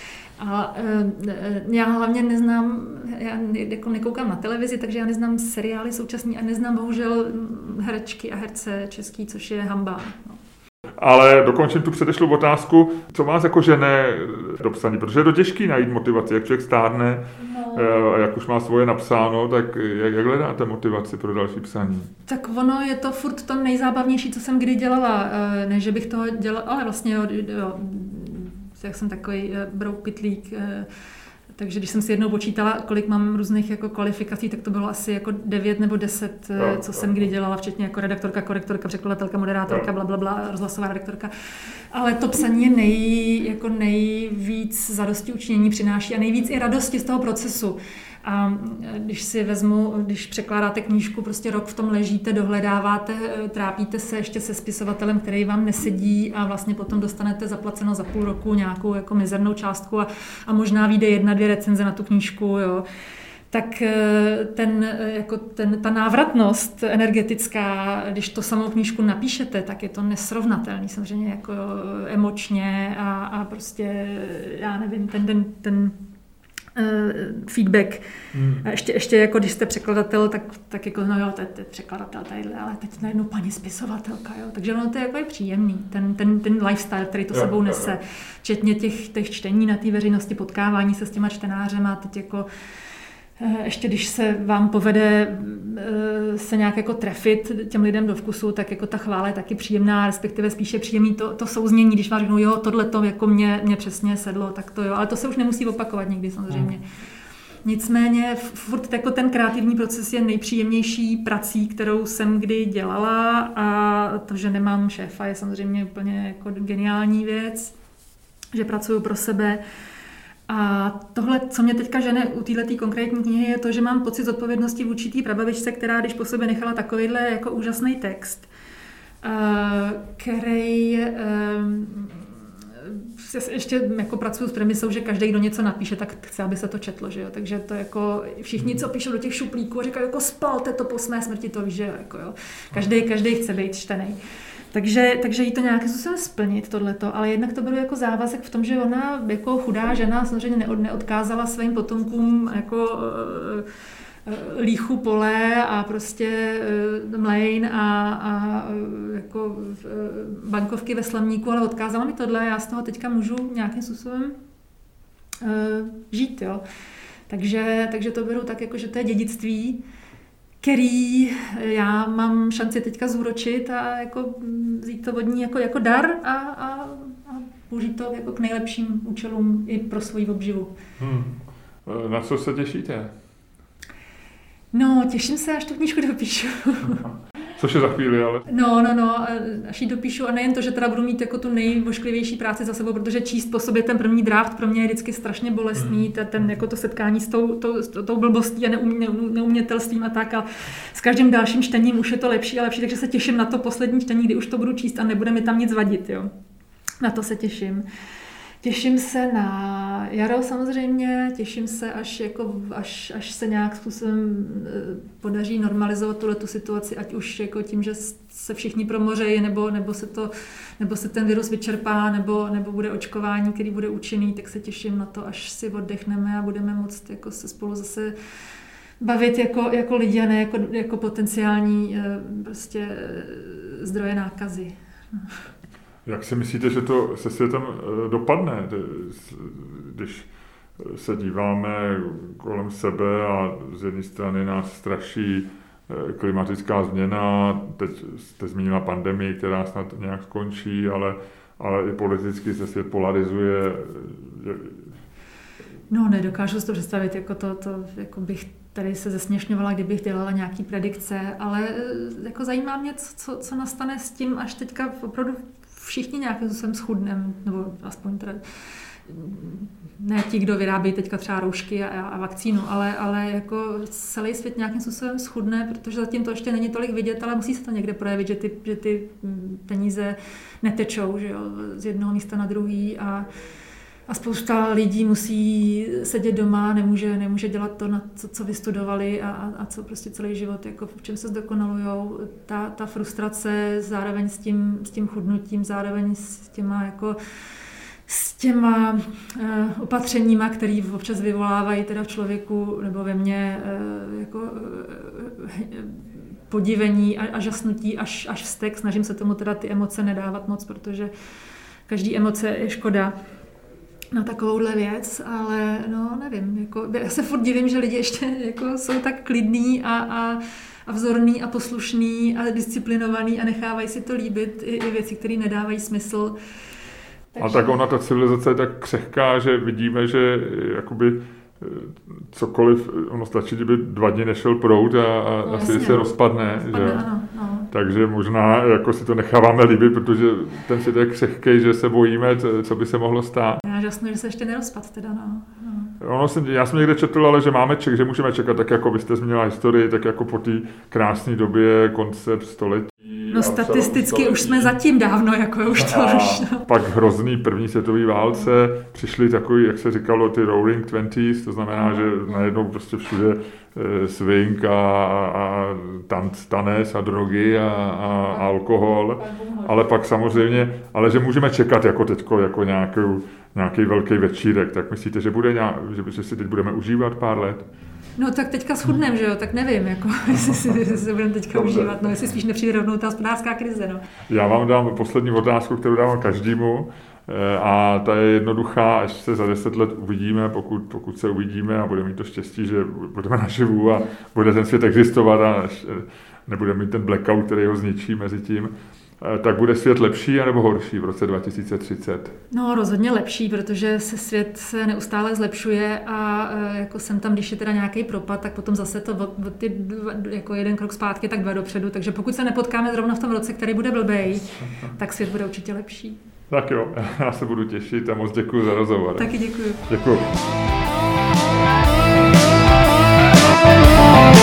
C: A uh, já hlavně neznám, já jako nekoukám na televizi, takže já neznám seriály současný a neznám bohužel herečky a herce český, což je hanba. No.
B: Ale dokončím tu předešlou otázku, co vás jako žene do psaní, protože je to těžký najít motivaci, jak člověk stárne no. a jak už má svoje napsáno, tak jak, jak hledáte motivaci pro další psaní?
C: Tak ono je to furt to nejzábavnější, co jsem kdy dělala, ne, že bych toho dělala, ale vlastně jo, jo, jak jsem takový brouk pitlík, takže když jsem si jednou počítala, kolik mám různých jako kvalifikací, tak to bylo asi jako devět nebo deset, no, co no. jsem kdy dělala, včetně jako redaktorka, korektorka, překladatelka, moderátorka, blablabla, rozhlasová redaktorka. Ale to psaní je nej, jako nejvíc zadostiučinění přináší a nejvíc i radosti z toho procesu. A když si vezmu, když překládáte knížku, prostě rok v tom ležíte, dohledáváte, trápíte se ještě se spisovatelem, který vám nesedí a vlastně potom dostanete zaplaceno za půl roku nějakou jako mizernou částku a, a možná vyjde jedna, dvě recenze na tu knížku, jo. Tak ten, jako ten, ta návratnost energetická, když to samou knížku napíšete, tak je to nesrovnatelný samozřejmě jako emočně a, a prostě, já nevím, ten, ten, ten feedback. Hmm. A ještě, ještě jako když jste překladatel, tak, tak jako no jo, to je překladatel tadyhle, ale teď najednou paní spisovatelka, jo. Takže ono to je jako je příjemný, ten, ten, ten lifestyle, který to jo, sebou nese, jo, jo. Včetně těch, těch čtení na té veřejnosti, potkávání se s těma čtenářema, teď jako ještě když se vám povede se nějak jako trefit těm lidem do vkusu, tak jako ta chvála je taky příjemná, respektive spíše příjemný to, to souznění, když vám řeknou, jo, tohle to jako mě, mě přesně sedlo, tak to jo, ale to se už nemusí opakovat nikdy samozřejmě. Hmm. Nicméně furt jako ten kreativní proces je nejpříjemnější prací, kterou jsem kdy dělala a to, že nemám šéfa, je samozřejmě úplně jako geniální věc, že pracuju pro sebe. A tohle, co mě teďka žene u této konkrétní knihy, je to, že mám pocit zodpovědnosti vůči té prababičce, která když po sobě nechala takovýhle jako úžasný text, který ještě jako pracuju s premisou, že každý, kdo něco napíše, tak chce, aby se to četlo, že jo? Takže to jako všichni, co píšou do těch šuplíků, říkají jako spalte to po smé smrti, to víš, že jako jo. Každý, každý chce být čtený. Takže, takže jí to nějakým způsobem splnit tohleto, ale jednak to bylo jako závazek v tom, že ona jako chudá žena samozřejmě neod, neodkázala svým potomkům jako uh, líchu pole a prostě uh, mlejn a, a uh, jako uh, bankovky ve slamníku, ale odkázala mi tohle a já z toho teďka můžu nějakým způsobem uh, žít, jo. Takže, takže to beru tak, jako, že to je dědictví, který já mám šanci teďka zúročit a jako vzít to od ní jako, jako dar a, a, a použít to jako k nejlepším účelům i pro svoji obživu. Hmm.
B: Na co se těšíte?
C: No, těším se, až tu knížku dopíšu.
B: Což je za chvíli, ale...
C: No, no, no, až ji dopíšu a nejen to, že teda budu mít jako tu nejvošklivější práci za sebou, protože číst po sobě ten první draft pro mě je vždycky strašně bolestný, mm. ten jako to setkání s tou, tou, s tou blbostí a neum, neumětelstvím a tak, a s každým dalším čtením už je to lepší a lepší, takže se těším na to poslední čtení, kdy už to budu číst a nebude mi tam nic vadit, jo. Na to se těším. Těším se na jaro samozřejmě, těším se, až, jako, až, až se nějak způsobem podaří normalizovat tuhletu situaci, ať už jako tím, že se všichni promořejí, nebo, nebo, se to, nebo se ten virus vyčerpá, nebo, nebo bude očkování, který bude účinný, tak se těším na to, až si oddechneme a budeme moct jako se spolu zase bavit jako, jako lidi a ne jako, jako potenciální prostě zdroje nákazy.
B: Jak si myslíte, že to se světem dopadne, když se díváme kolem sebe a z jedné strany nás straší klimatická změna, teď jste zmínila pandemii, která snad nějak skončí, ale, ale i politicky se svět polarizuje.
C: No, nedokážu si to představit, jako to, to jako bych tady se zesměšňovala, kdybych dělala nějaký predikce, ale jako zajímá mě, co, co nastane s tím, až teďka opravdu všichni nějakým způsobem schudneme, nebo aspoň teda ne ti, kdo vyrábí teďka třeba roušky a, a vakcínu, ale, ale jako celý svět nějakým způsobem schudne, protože zatím to ještě není tolik vidět, ale musí se to někde projevit, že ty, že ty peníze netečou, že jo, z jednoho místa na druhý a A spousta lidí musí sedět doma, nemůže, nemůže dělat to, na co, co vystudovali a, a co prostě celý život, jako v čem se zdokonalujou. Ta, ta frustrace zároveň s tím, s tím chudnutím, zároveň s těma, jako, s těma uh, opatřeníma, které občas vyvolávají teda v člověku nebo ve mně uh, jako, uh, podivení a, a žasnutí až, až vztek. Snažím se tomu teda ty emoce nedávat moc, protože každý emoce je škoda na takovouhle věc, ale no nevím, jako, já se furt divím, že lidi ještě jako jsou tak klidní a, a, a vzorný a poslušný a disciplinovaný a nechávají si to líbit i, i věci, které nedávají smysl. Takže... A
B: tak ona, ta civilizace je tak křehká, že vidíme, že jakoby cokoliv, ono stačí, kdyby dva dny nešel proud a, a no, asi se rozpadne.
C: rozpadne
B: že?
C: Ano, no.
B: takže možná jako si to necháváme líbit, protože ten svět je křehkej, že se bojíme, co by se mohlo stát.
C: Já žasnu, že se ještě nerozpad teda, no. no.
B: Ono jsem, já jsem někde četl, ale že máme ček, že můžeme čekat, tak jako byste zmínila historii, tak jako po té krásné době, koncept století.
C: No statisticky už jsme zatím dávno, jako už to
B: a
C: už. No.
B: Pak hrozný první světový válce, přišly takový, jak se říkalo, ty roaring twenties, to znamená, že najednou prostě všude swing a, a tanc, tanec a drogy a, a alkohol, ale pak samozřejmě, ale že můžeme čekat jako teďko, jako nějakou, nějaký velký večírek, tak myslíte, že, bude nějak, že, že si teď budeme užívat pár let?
C: No tak teďka schudnem, že jo, tak nevím, jako, jestli si, si budeme teďka Dobře. užívat, no jestli spíš nepřijde rovnou ta hospodářská krize, no.
B: Já vám dám poslední otázku, kterou dávám každému, a ta je jednoduchá, až se za deset let uvidíme, pokud, pokud se uvidíme a budeme mít to štěstí, že budeme naživu a bude ten svět existovat a až nebudeme mít ten blackout, který ho zničí mezi tím, tak bude svět lepší anebo horší v roce dva tisíce třicet?
C: No rozhodně lepší, protože se svět se neustále zlepšuje a jako jsem tam, když je teda nějaký propad, tak potom zase to od, od ty dva, jako jeden krok zpátky, tak dva dopředu. Takže pokud se nepotkáme zrovna v tom roce, který bude blbej, tak svět bude určitě lepší.
B: Tak jo, já se budu těšit a moc děkuji za rozhovor.
C: Taky děkuji.
B: Děkuji.